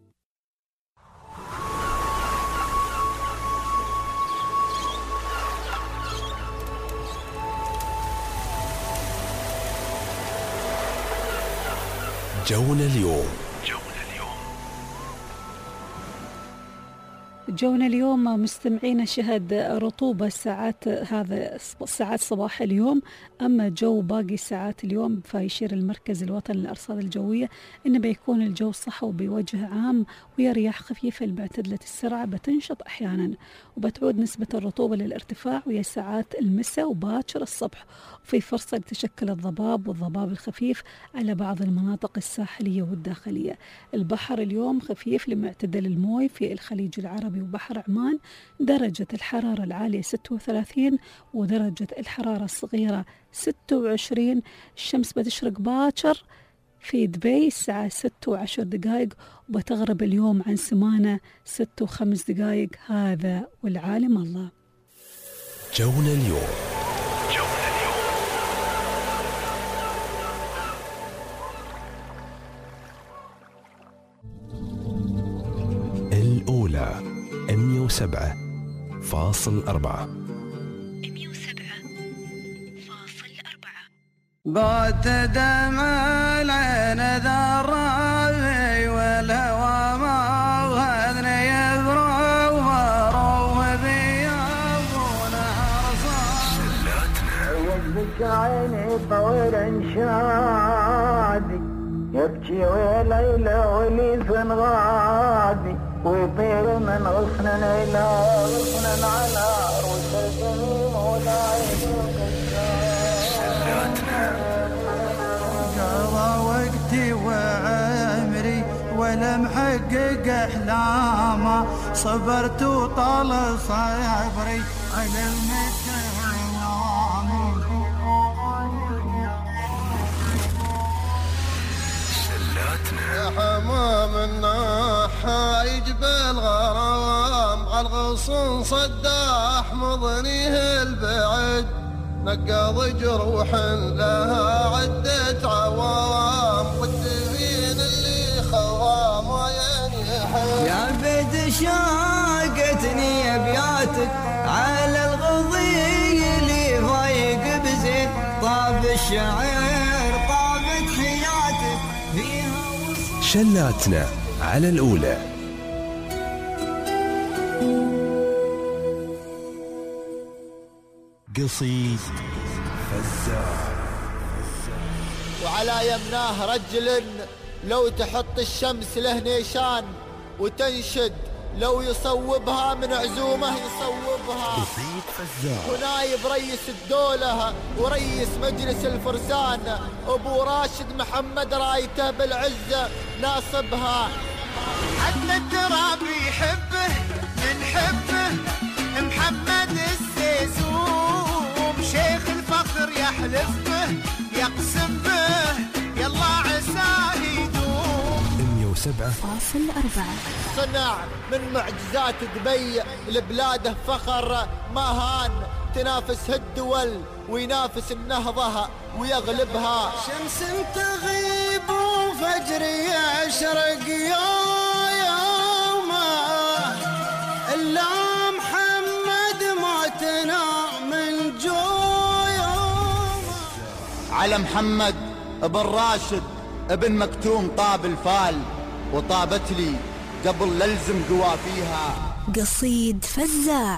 جونا اليوم. جونا اليوم مستمعين شهد رطوبة ساعات هذا ساعات صباح اليوم، أما جو باقي ساعات اليوم فيشير المركز الوطني للأرصاد الجوية إنه بيكون الجو صحو بوجه عام، ويا رياح خفيفة المعتدلة السرعة بتنشط أحيانا، وبتعود نسبة الرطوبة للارتفاع ويا ساعات المساء وباكر الصبح، وفي فرصة لتشكل الضباب والضباب الخفيف على بعض المناطق الساحلية والداخلية. البحر اليوم خفيف لمعتدل الموي في الخليج العربي وبحر عمان، درجة الحرارة العالية ستة وثلاثين ودرجة الحرارة الصغيرة ستة وعشرين. الشمس بتشرق باكر في دبي الساعة ستة وعشر دقائق، وبتغرب اليوم عن سمانة ستة وخمس دقائق. هذا والعالم الله. جونا اليوم. الأولى مئة وسبعة فاصل أربعة. مئة وسبعة فاصل أربعة. بات دمع العين ذرابي والهوى ما وهذني يبرى وروه بيابون عرصان. وقفك عيني طول انشادي يبكي وليلة وليفن غادي ويطير من غصن إلى غصن على رؤوس الجميم ولاعب قضى وقتي وعمري ولا محقق أحلامه صبرت وطال صبري على المدى يا حمام الناحايج بالغرام عالغصن صداح مضنيه البعد نقض جروح لها عدة عوام والدفين اللي خوام وينحل يا بد شاقتني ابياتك على الغضي اللي ضايق بزين طاب الشعر طابت حياتك فيها شلاتنا على الأولى. قصيد فزاع. وعلى يمناه رجل لو تحط الشمس له نيشان وتنشد لو يصوبها من عزومه يصوبها. قصيد فزاع. ونايب رئيس الدولة ورئيس مجلس الفرسان أبو راشد محمد رايته بالعزة ناصبها. حتى التراب يحبه نحبه محمد السيسوم شيخ الفخر يحلف به يقسم به يلا عساه يدوم. مئة وسبعة فاصل أربعة. صنع من معجزات دبي لبلاده فخر ما هان تنافس الدول وينافس النهضة ويغلبها. شمس تغيب وفجر يشرق يوم إلا محمد موتنا من جويوم. على محمد ابن راشد ابن مكتوم طاب الفال وطابت لي قبل للزم قوافيها. قصيد فزاع.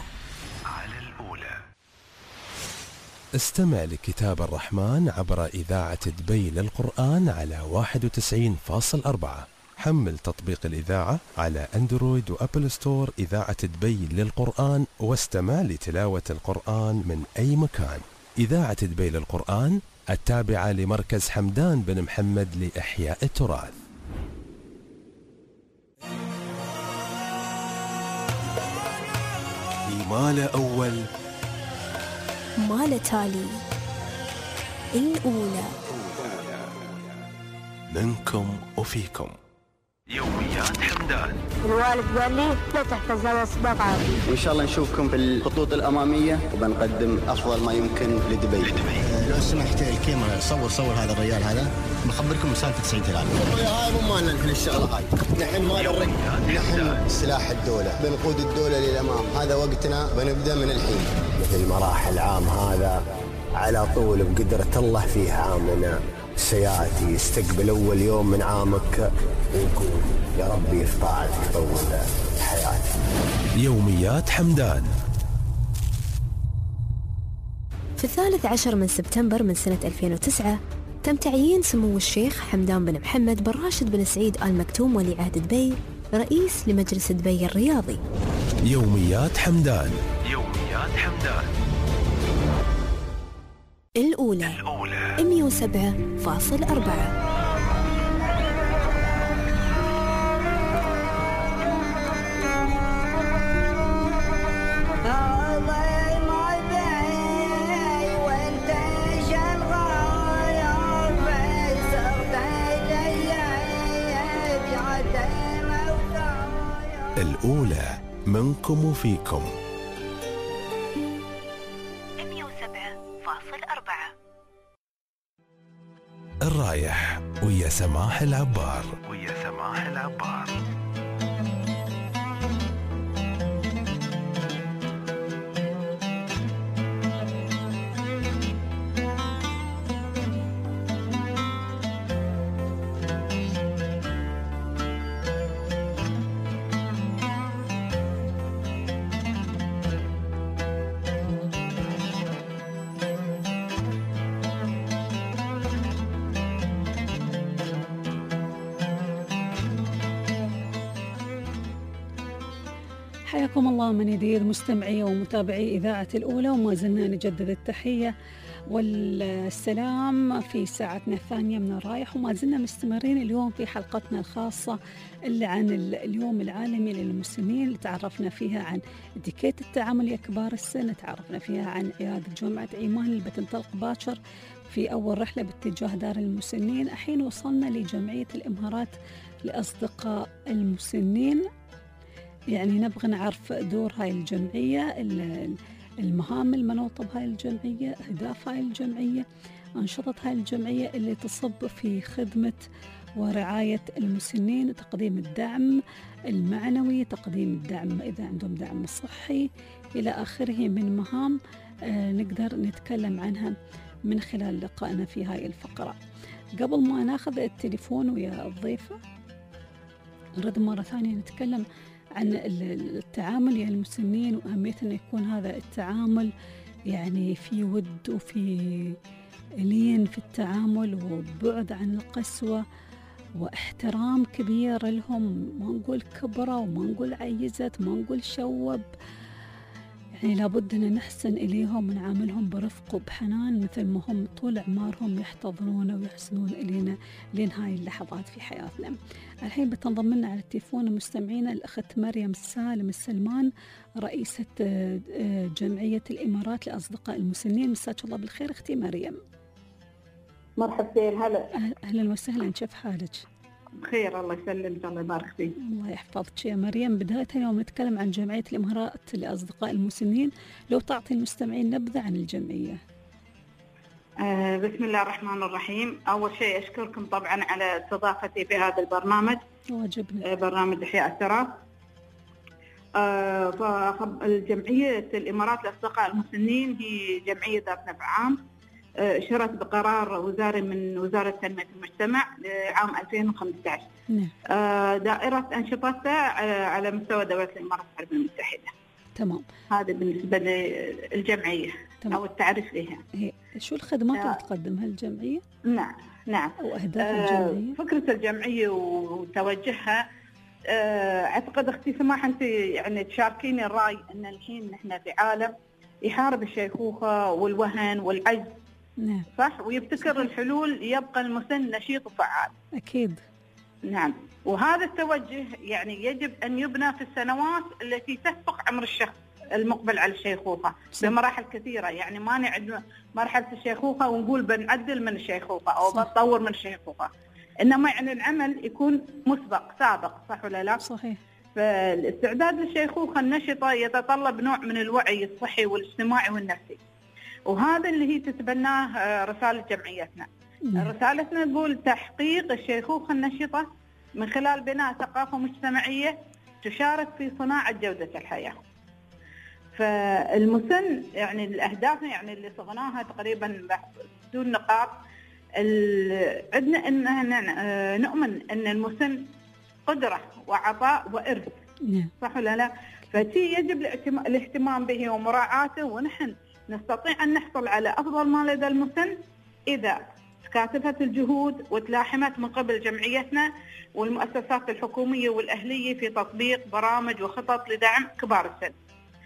استمع لكتاب الرحمن عبر إذاعة دبي للقرآن على واحد وتسعين فاصل أربعة. حمل تطبيق الإذاعة على أندرويد وأبل ستور إذاعة دبي للقرآن واستمع لتلاوة القرآن من أي مكان. إذاعة دبي للقرآن التابعة لمركز حمدان بن محمد لإحياء التراث. مال أول مال تالي الأولى. منكم وفيكم. يوميات حمدان. الوالد قال لي لا تحتاج هذا سباق عادي. وإن شاء الله نشوفكم في الخطوط الأمامية وبنقدم أفضل ما يمكن لدبي. أه لو سمحت الكاميرا صور صور هذا الرجال هذا بخبركم مسافة تسعين هلال. هاي مو مالنا نحن الشغلة هاي. نحن ما نرق. نحن سلاح الدولة بنقود الدولة للأمام. هذا وقتنا بنبدأ من الحين. مثل مراحل عام هذا على طول بقدرة الله فيه عامنا سيأتي يستقبل أول يوم من عامك ويقول يا ربي في طاعتك طول حياتي. يوميات حمدان. في الثالث عشر من سبتمبر من سنة ألفين وتسعة تم تعيين سمو الشيخ حمدان بن محمد بن راشد بن سعيد آل مكتوم ولي عهد دبي رئيس لمجلس دبي الرياضي. يوميات حمدان. يوميات حمدان الأولى, الأولى. مئة وسبعة فاصل أربعة. الأولى منكم وفيكم. مئة وسبعة فاصل أربعة. الرايح ويا سماح العبار. ويا سماح العبار. حياكم الله من جديد مستمعي ومتابعي إذاعة الأولى، وما زلنا نجدد التحية والسلام في ساعتنا الثانية من الرايح، وما زلنا مستمرين اليوم في حلقتنا الخاصة اللي عن اليوم العالمي للمسنين، اللي تعرفنا فيها عن اتيكيت التعامل يا كبار السن، تعرفنا فيها عن عيادة جامعة عمان اللي بتنطلق باكر في أول رحلة باتجاه دار المسنين. الحين وصلنا لجمعية الإمارات لأصدقاء المسنين، يعني نبغى نعرف دور هاي الجمعية، المهام المنوطة بهاي الجمعية، أهداف هاي الجمعية، أنشطة هاي الجمعية اللي تصب في خدمة ورعاية المسنين، تقديم الدعم المعنوي، تقديم الدعم إذا عندهم دعم صحي إلى آخره من مهام آه نقدر نتكلم عنها من خلال لقائنا في هاي الفقرة. قبل ما ناخذ التليفون ويا الضيفة، نرد مرة ثانية نتكلم عن التعامل يا المسنين وأهمية أن يكون هذا التعامل يعني في ود وفي لين في التعامل، وبعد عن القسوة، واحترام كبير لهم. ما نقول كبرة وما نقول عيزت، ما نقول شوب، يعني لابد أن نحسن إليهم ونعاملهم برفق وبحنان مثل ما هم طول أعمارهم يحتضنون ويحسنون إلينا لين هاي اللحظات في حياتنا. الحين بتنضم لنا على التليفون مستمعينا الأخت مريم سالم السلمان، رئيسة جمعية الإمارات لأصدقاء المسنين. مساك الله بالخير أختي مريم. مرحبتين. هلا أهلا وسهلا، كيف حالك؟ بخير الله يسلمك، الله يبارك فيك. الله يحفظك يا مريم. بداية اليوم نتكلم عن جمعية الإمارات لأصدقاء المسنين، لو تعطي المستمعين نبذة عن الجمعية. آه بسم الله الرحمن الرحيم. أول شيء أشكركم طبعا على استضافتي في هذا البرنامج، واجبنا. آه برنامج إحياء التراث. آه فالجمعية الإمارات لأصدقاء المسنين هي جمعية ذات نفع عام، شرت بقرار وزاري من وزارة تنمية المجتمع عام ألفين وخمسة عشر. نعم. دائرة أنشطتها على مستوى دولة الإمارات العربية المتحدة. تمام. هذا بالنسبة للجمعية. تمام. أو التعريف لها. هي شو الخدمات اللي تقدمها الجمعية؟ نعم نعم. وأهداف الجمعية؟ فكرة الجمعية وتوجهها، أعتقد أختي سماح أنت يعني تشاركيني الرأي أن الحين نحن في عالم يحارب الشيخوخة والوهن والعجز. نعم. صح، ويبتكر صحيح. الحلول يبقى المسن نشيط وفعال. أكيد. نعم، وهذا التوجه يعني يجب أن يبنى في السنوات التي تسبق عمر الشخص المقبل على الشيخوخة بمراحل كثيرة. يعني ما نعد مرحلة الشيخوخة ونقول بنعدل من الشيخوخة أو بنطور من الشيخوخة، إنما يعني العمل يكون مسبق سابق. صح ولا لا؟ صحيح. فالاستعداد للشيخوخة النشطة يتطلب نوع من الوعي الصحي والاجتماعي والنفسي، وهذا اللي هي تتبناه رسالة جمعيتنا. مم. رسالتنا تقول تحقيق الشيخوخة النشطة من خلال بناء ثقافة مجتمعية تشارك في صناعة جودة الحياة. فالمسن يعني الأهداف يعني اللي صغناها تقريبا بدون نقاط، عندنا أن نؤمن أن المسن قدرة وعطاء وإرث. مم. صح ولا لا؟ فتي يجب الاهتمام به ومراعاته، ونحن نستطيع أن نحصل على أفضل ما لدى المسن إذا تكاتفت الجهود وتلاحمت من قبل جمعيتنا والمؤسسات الحكومية والأهلية في تطبيق برامج وخطط لدعم كبار السن.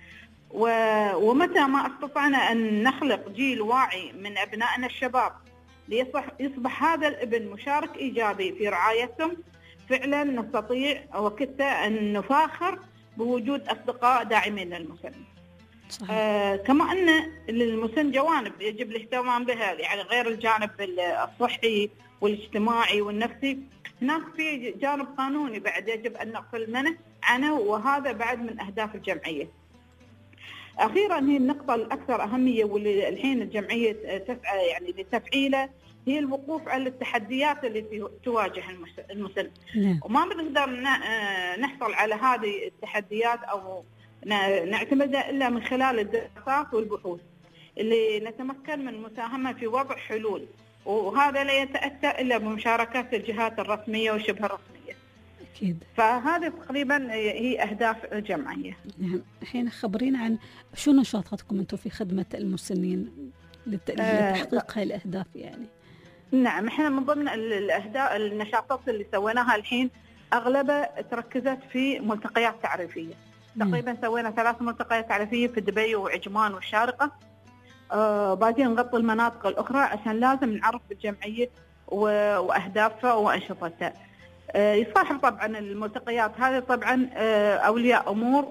ومتى ما استطعنا أن نخلق جيل واعي من أبنائنا الشباب ليصبح يصبح هذا الابن مشارك إيجابي في رعايتهم، فعلا نستطيع وكتا أن نفاخر بوجود أصدقاء داعمين للمسن. آه كما أن للمسن جوانب يجب الاهتمام بها، يعني غير الجانب الصحي والاجتماعي والنفسي، هناك في جانب قانوني بعد يجب أن نغفل منه عنه، وهذا بعد من أهداف الجمعية. أخيرا هي النقطة الأكثر أهمية واللي الحين الجمعية تسعى يعني لتفعيله، هي الوقوف على التحديات اللي تواجه المسن. وما بنقدر نحصل على هذه التحديات أو نعتمدها إلا من خلال الدراسات والبحوث اللي نتمكن من المساهمة في وضع حلول، وهذا لا يتأتى إلا بمشاركة الجهات الرسمية وشبه الرسمية. أكيد. فهذه تقريبا هي أهداف الجمعية. نعم. الحين خبرينا عن شو نشاطاتكم أنتم في خدمة المسنين لتحقيق هاي الأهداف يعني. نعم، احنا من ضمن الأهداف النشاطات اللي سويناها الحين أغلبها تركزت في ملتقيات تعريفية. تقريبا سوينا ثلاث ملتقيات تعريفية في دبي وعجمان والشارقة. آه بعدين نغطي المناطق الأخرى عشان لازم نعرف بالجمعية وأهدافها وأنشطتها. آه يصاحب طبعا الملتقيات هذه طبعا آه أولياء أمور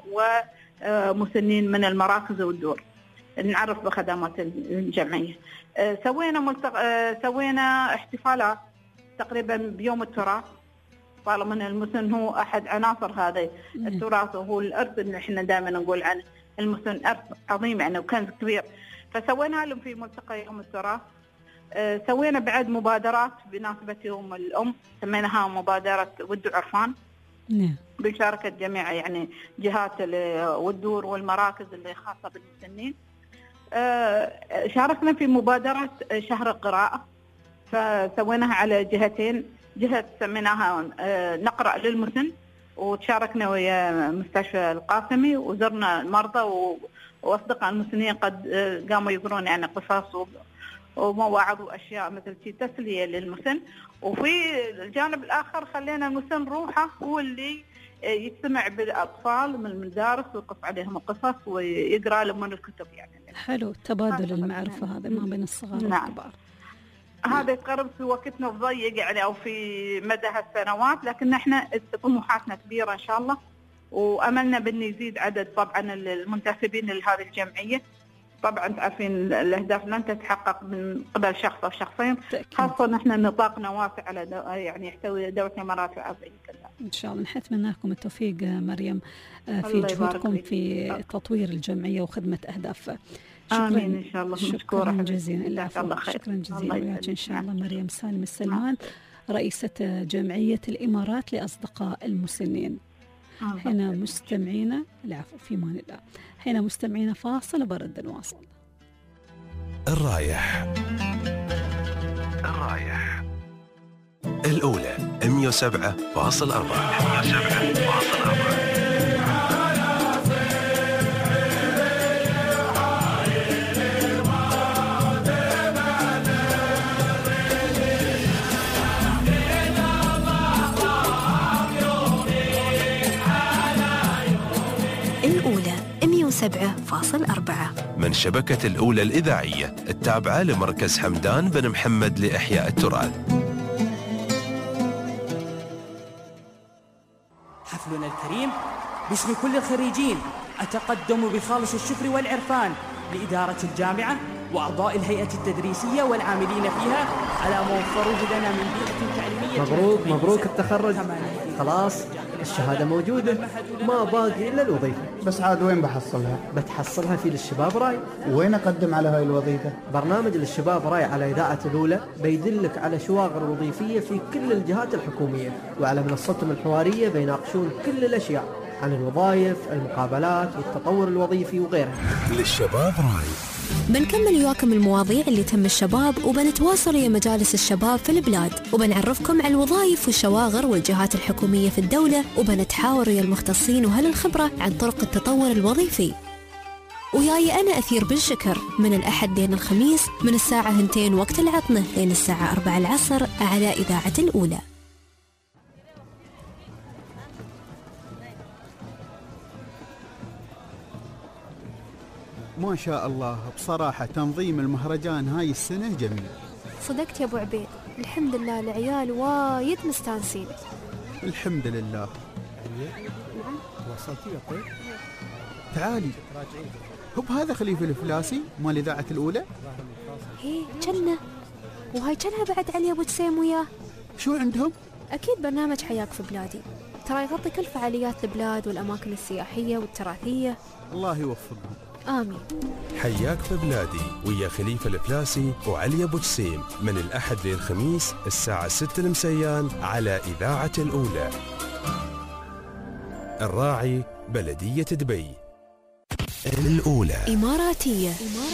ومسنين من المراكز والدور، نعرف بخدمات الجمعية. آه سوينا ملتق... آه سوينا احتفالات تقريبا بيوم التراث، طالما ان المسن هو احد عناصر هذا التراث وهو الارث اللي احنا دائما نقول عنه، المسن ارث عظيم يعني وكنز كبير، فسوينا لهم في ملتقى يوم التراث. آه سوينا بعد مبادرات بمناسبة يوم الأم، سميناها مبادرة ود عرفان. نعم. بمشاركة جميع يعني جهات والدور والمراكز اللي خاصة بالمسنين. آه شاركنا في مبادرة شهر القراءة، فسويناها على جهتين، جهة سميناها نقرأ للمسن، وتشاركنا ويا مستشفى القاسمي وزرنا المرضى وأصدقاء المسنين قد قاموا يقرون يعني قصص ومواعظ وأشياء مثل شيء تسلية للمسن. وفي الجانب الآخر خلينا المسن روحه هو اللي يجتمع بالأطفال من المدارس ويقص عليهم القصص ويقرأ لهم من الكتب يعني. حلو تبادل المعرفة هذا ما بين الصغار نعم. والكبار. هذا يتقرب في وقتنا الضيق يعني أو في مدى هالسنوات، لكن احنا طموحاتنا كبيرة إن شاء الله، وأملنا بأن يزيد عدد طبعا المنتسبين لهذه الجمعية. طبعا تعرفين الأهداف لن تتحقق من قبل شخص أو شخصين، خاصة نحن نطاقنا واسع على دو... يعني يحتوي دولة الإمارات العربية كلها. إن شاء الله نتمنى لكم التوفيق مريم في جهودكم في تطوير الجمعية وخدمة أهدافها. شكرا آمين إن شاء الله. شكرا جزيلا. شكرا جزيلا وياك إن شاء الله مريم سالم السلمان، رئيسة جمعية الإمارات لأصدقاء المسنين. هنا مستمعينا العفو في مان الله، هنا مستمعينا فاصل وبرد نواصل. الرايح الرايح الأولى مئة وسبعة فاصل أربعة. سبعة فاصل أربعة من شبكة الأولى الإذاعية التابعة لمركز حمدان بن محمد لإحياء التراث. حفلنا الكريم باسم كل الخريجين أتقدم بخالص الشكر والعرفان لإدارة الجامعة وأعضاء الهيئة التدريسية والعاملين فيها على ما وفروه لنا من بيئة تعليمية. مبروك مبروك التخرج، خلاص الشهادة موجودة، ما باقي إلا الوظيفة. بس عاد وين بحصلها؟ بتحصلها في للشباب راي. وين أقدم على هاي الوظيفة؟ برنامج للشباب راي على إذاعة الأولى بيدلك على شواغر وظيفية في كل الجهات الحكومية، وعلى منصتهم الحوارية بيناقشون كل الأشياء عن الوظائف، المقابلات والتطور الوظيفي وغيرها. للشباب راي بنكمل وياكم المواضيع اللي تهم الشباب، وبنتواصل ويا مجالس الشباب في البلاد، وبنعرفكم على الوظائف والشواغر والجهات الحكومية في الدولة، وبنتحاور ويا المختصين وأهل الخبرة عن طرق التطور الوظيفي. وياي أنا أثير بن شكر من الأحد لين الخميس من الساعة اثنتين وقت العطنة لين الساعة أربعة العصر على إذاعة الأولى. ما شاء الله، بصراحة تنظيم المهرجان هاي السنة جميل. صدقت يا أبو عبيد، الحمد لله العيال وايد مستانسين. الحمد لله. تعالي، هب هذا خليفة الفلاسي مال إذاعة الأولى. هي جنة، وهاي جنها بعد علي أبو جسيم وياه. شو عندهم؟ أكيد برنامج حياك في بلادي، ترى يغطي كل فعاليات البلاد والأماكن السياحية والتراثية. الله يوفقهم. آمين. حياك في بلادي ويا خليفة الفلاسي وعلي أبو جسيم من الأحد للخميس الساعة ستة المسيان على إذاعة الأولى. الراعي بلدية دبي. الأولى إماراتية.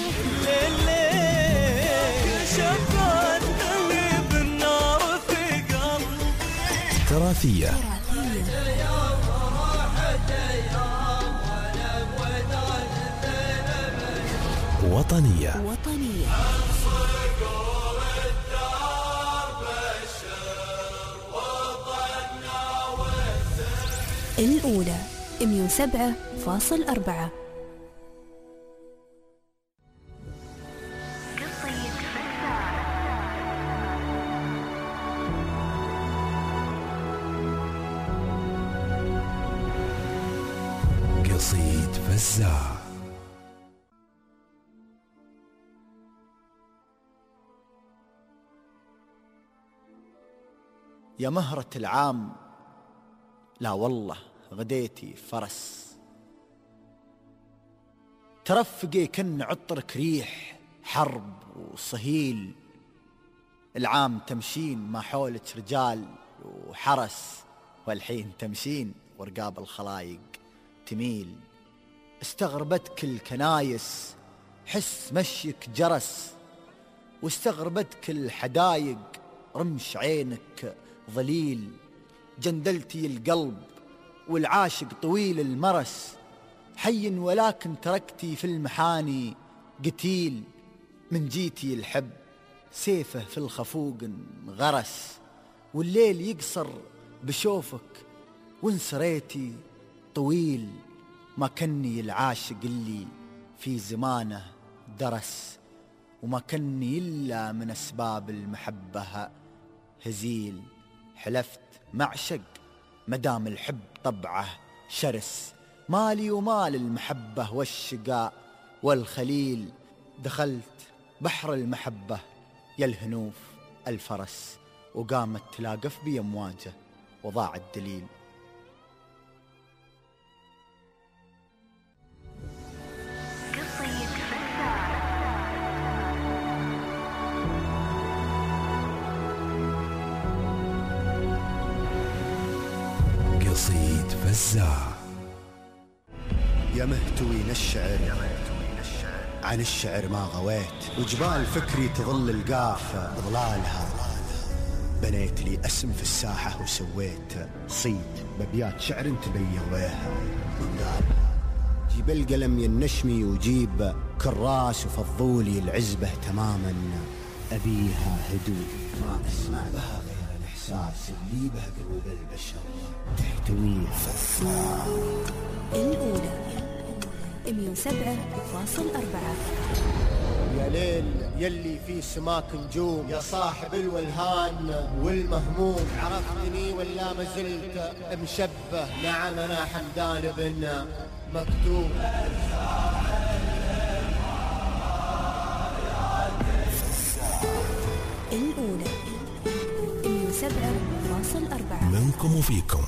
تراثية. وطنية. وطنية. الأولى مية وسبعة فاصل أربعة. قصيد فزاع. يا مهرة العام، لا والله غديتي فرس، ترفقي كن عطرك ريح حرب وصهيل، العام تمشين ما حولك رجال وحرس، والحين تمشين ورقاب الخلايق تميل، استغربتك الكنايس حس مشيك جرس، واستغربتك الحدايق رمش عينك ظليل، جندلتي القلب والعاشق طويل المرس، حي ولكن تركتي في المحاني قتيل، من جيتي الحب سيفه في الخفوق غرس، والليل يقصر بشوفك وانسريتي طويل، ما كني العاشق اللي في زمانه درس، وما كني إلا من أسباب المحبة هزيل، حلفت معشق مدام الحب طبعه شرس، مالي ومال المحبة والشقاء والخليل، دخلت بحر المحبة يا الهنوف الفرس، وقامت تلاقف بي أمواجه وضاع الدليل. قصيد فزاع. يا مهتوين الشعر عن الشعر ما غويت، وجبال فكري تظل القاف ظلالها، بنيت لي اسم في الساحة وسويت صيد ببيات شعر تبيضيها وقال جيب القلم ينشمي وجيب كراس وفضولي العزبة تماما، أبيها هدوء ما أسمع بها غير الإحساس اللي به قلوب البشر تحتويه فزاع. الأولى مية وسبعة فاصل أربعة. يا ليل يلي في سماك نجوم، يا صاحب الولهان والمهموم، عرفتني ولا ما زلت مشبه؟ نعم أنا حمدان بن مكتوب. الأولى مية وسبعة فاصل أربعة. منكم وفيكم.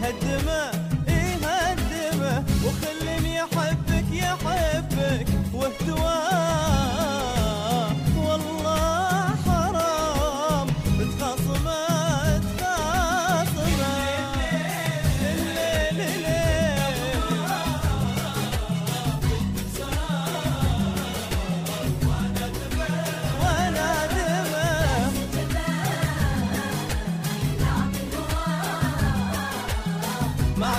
هدمه إيه هدمه وخلني أحبك يحبك واهتواه والله حرام تخاصمه تخاصمه الليل ليل وانا دمه مع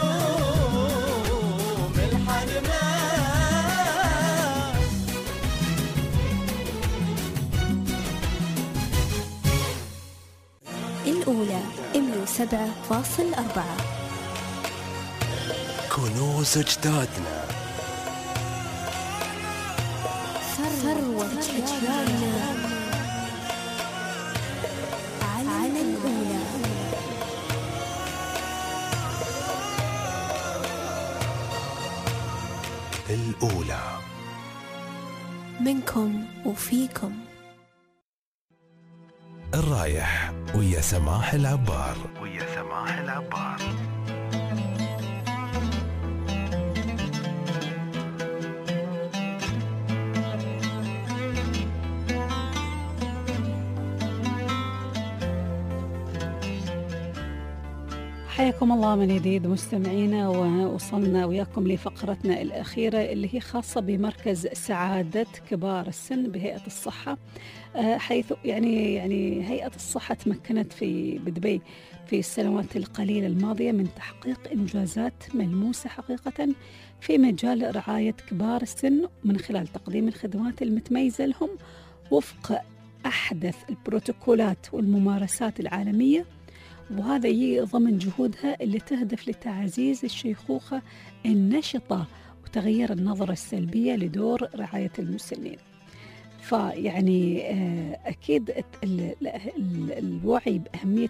النجوم الحرمة الأولى مية وسبعة فاصل أربعة. كنوز أجدادنا، ثروة أجيالنا على الأولى. الأولى منكم وفيكم. الرايح ويا سماح العبار ويا سماح العبار. حياكم الله من جديد مستمعينا، ووصلنا وياكم لفقرتنا الأخيرة اللي هي خاصة بمركز سعادة كبار السن بهيئة الصحة، حيث يعني يعني هيئة الصحة تمكنت في بدبي في السنوات القليلة الماضية من تحقيق إنجازات ملموسة حقيقة في مجال رعاية كبار السن من خلال تقديم الخدمات المتميزة لهم وفق أحدث البروتوكولات والممارسات العالمية، وهذا يجي ضمن جهودها اللي تهدف لتعزيز الشيخوخة النشطة وتغيير النظرة السلبية لدور رعاية المسنين. فيعني أكيد الوعي بأهمية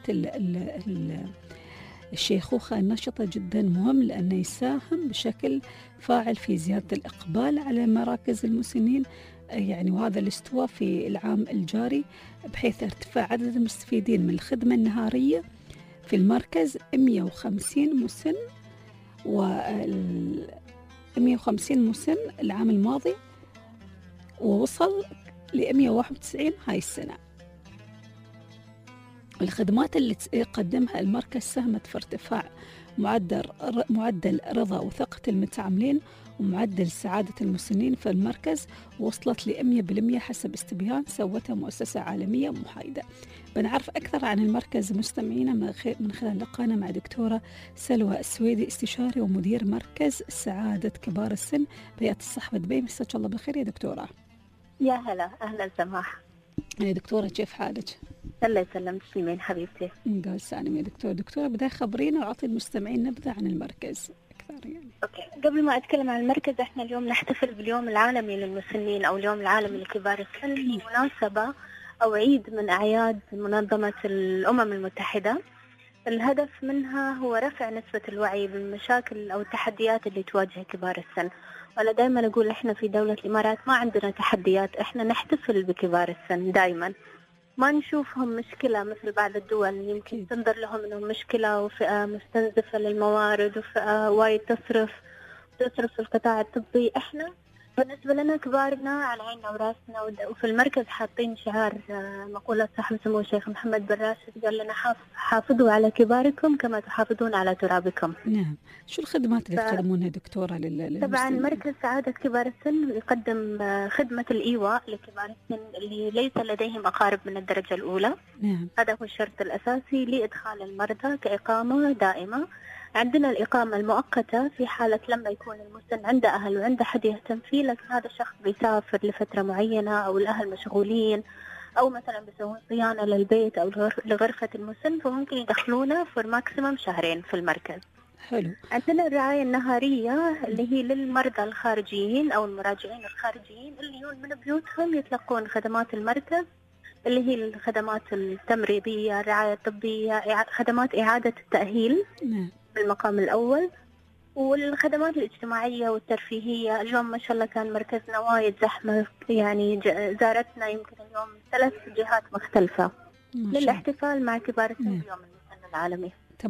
الشيخوخة النشطة جدا مهم، لأنه يساهم بشكل فاعل في زيادة الإقبال على مراكز المسنين، يعني وهذا الاستواء في العام الجاري بحيث ارتفاع عدد المستفيدين من الخدمة النهارية في المركز مئة وخمسين مسن و مئة وخمسين مسن العام الماضي، ووصل ل مئة وواحد وتسعين هاي السنة. الخدمات اللي يقدمها المركز ساهمت في ارتفاع معدل معدل رضا وثقة المتعاملين ومعدل سعادة المسنين في المركز، وصلت ل مئة بالمئة حسب استبيان سوتها مؤسسة عالمية محايدة. بنعرف أكثر عن المركز مستمعينا من خلال لقانا مع دكتورة سلوى السويدي، استشاري ومدير مركز سعادة كبار السن بهيئة الصحة بدبي. مساك الله بالخير يا دكتورة. يا هلا، أهلا سماح. يا دكتورة كيف حالك؟ الله يسلمك، تسلمين حبيبتي. قال سالم يا دكتورة. دكتورة بداية خبرينا وأعطي المستمعين نبذة عن المركز أكثر يعني. أوكي، قبل ما أتكلم عن المركز، إحنا اليوم نحتفل باليوم العالمي للمسنين أو اليوم العالمي لكبار السن، مناسبة أو عيد من أعياد منظمة الأمم المتحدة. الهدف منها هو رفع نسبة الوعي بالمشاكل أو التحديات اللي تواجه كبار السن. وأنا دائما أقول إحنا في دولة الإمارات ما عندنا تحديات، إحنا نحتفل بكبار السن دائما، ما نشوفهم مشكلة مثل بعض الدول يمكن تنظر لهم إنهم مشكلة وفئة مستنزفة للموارد وفئة وايد تصرف تصرف في القطاع الطبي. إحنا بالنسبة لنا كبارنا على عيننا وراسنا، وفي المركز حاطين شعار مقولة صاحب سمو الشيخ محمد بن راشد، قال لنا حافظوا على كباركم كما تحافظون على ترابكم. نعم. شو الخدمات اللي تقدمونها دكتورة للمسلمين؟ طبعا مركز سعادة كبار السن يقدم خدمة الإيواء لكبار السن اللي ليس لديهم أقارب من الدرجة الأولى. نعم. هذا هو الشرط الأساسي لإدخال المرضى كإقامة دائمة. عندنا الإقامة المؤقتة في حالة لما يكون المسن عنده أهل وعنده حد يهتم فيه، لكن هذا الشخص بيسافر لفترة معينة أو الأهل مشغولين أو مثلا بيسوون صيانة للبيت أو لغرفة المسن، فممكن يدخلونه في ماكسيمم شهرين في المركز. حلو. عندنا الرعاية النهارية اللي هي للمرضى الخارجيين أو المراجعين الخارجيين اللي يجون من بيوتهم يتلقون خدمات المركز، اللي هي الخدمات التمريضية، الرعاية الطبية، خدمات إعادة التأهيل. نعم. بالمقام الأول، والخدمات الاجتماعية والترفيهية. اليوم ما شاء الله كان مركزنا وايد زحمة، يعني زارتنا يمكن اليوم ثلاث جهات مختلفة للاحتفال مع كبار السن بيوم المسن العالمي. تمام.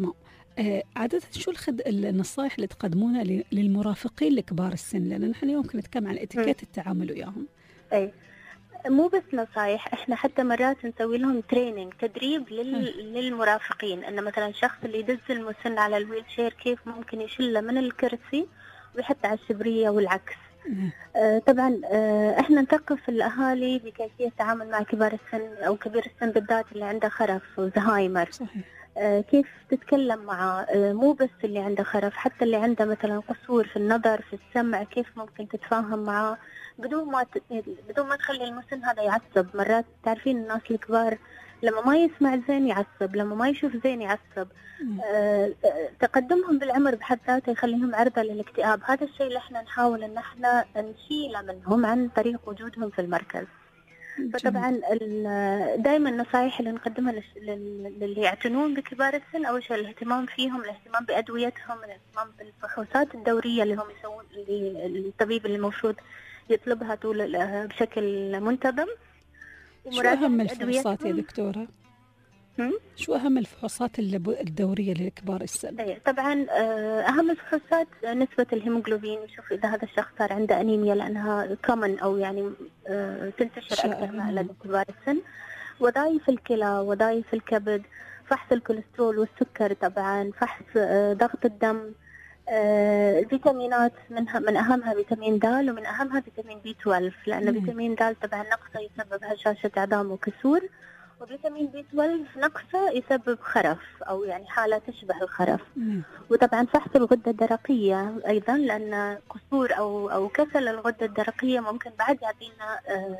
آه عادة شو الخد... النصائح اللي تقدمونها ل- للمرافقين لكبار السن؟ لأن نحن اليوم كنا نتكلم عن اتيكيت التعامل وياهم. اي مو بس نصايح، احنا حتى مرات نسوي لهم تريننج، تدريب لل... للمرافقين، ان مثلا الشخص اللي يدز المسن على الويل شير كيف ممكن يشله من الكرسي ويحطه على الشبرية والعكس. آه طبعا آه احنا نثقف الاهالي بكيفية التعامل مع كبار السن او كبير السن بالذات اللي عنده خرف وزهايمر. آه كيف تتكلم معه، آه مو بس اللي عنده خرف، حتى اللي عنده مثلا قصور في النظر في السمع، كيف ممكن تتفاهم معه بدون ما ت... بدون ما تخلي المسن هذا يعصب. مرات تعرفين الناس الكبار لما ما يسمع زين يعصب، لما ما يشوف زين يعصب. آه تقدمهم بالعمر بحد ذاته يخليهم عرضة للاكتئاب. هذا الشيء اللي احنا نحاول ان احنا نشيله منهم عن طريق وجودهم في المركز. فطبعا دائما النصائح اللي نقدمها للي يعتنون بكبار السن، اول شيء الاهتمام فيهم، الاهتمام بادويتهم، الاهتمام بالفحوصات الدوريه اللي هم يسوون، اللي الطبيب اللي المفروض يطلبها طول بشكل منتظم. شو اهم الفحوصات يا دكتوره؟ هم؟ شو اهم الفحوصات الدوريه لكبار السن؟ طبعا اهم الفحوصات نسبه الهيموغلوبين، نشوف اذا هذا الشخص صار عنده انيميا لانها كومن او يعني تنتشر اكثر مع لدى كبار السن. وظائف الكلى، وظائف الكبد، فحص الكوليسترول والسكر، طبعا فحص ضغط الدم، فيتامينات، منها من اهمها فيتامين د، ومن اهمها فيتامين بي اثناشر، لان فيتامين د طبعا نقصه يسبب هشاشه عظام وكسور، وفيتامين بي اثناشر نقصه يسبب خرف او يعني حاله تشبه الخرف. مم. وطبعا فحص الغده الدرقيه ايضا، لان قصور او او كسل الغده الدرقيه ممكن بعد يعطينا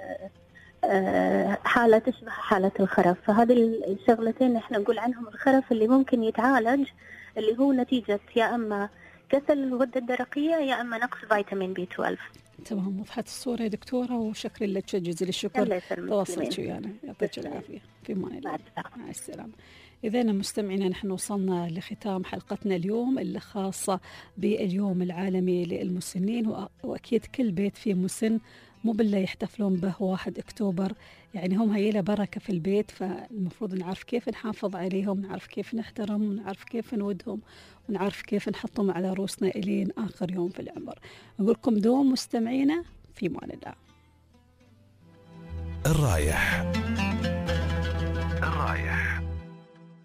حاله تشبه حاله الخرف. فهذه الشغلتين احنا نقول عنهم الخرف اللي ممكن يتعالج، اللي هو نتيجه يا اما كسل الغده الدرقيه يا اما نقص فيتامين بي اثناشر. تمام، وضحت الصورة يا دكتورة، وشكرا لك جزيل الشكر تواصلت ويانا، يعطيك العافية. في امان الله، مع السلامة. إذا مستمعينا نحن وصلنا لختام حلقتنا اليوم اللي خاصة باليوم العالمي للمسنين، وأكيد كل بيت فيه مسن مو بالله يحتفلون به واحد أكتوبر، يعني هم هي له بركة في البيت، فالمفروض نعرف كيف نحافظ عليهم، نعرف كيف نحترم، نعرف كيف نودهم، ونعرف كيف نحطهم على رؤوسنا إلين آخر يوم في العمر. نقول لكم دوم مستمعينا في امان الله. الرايح الرايح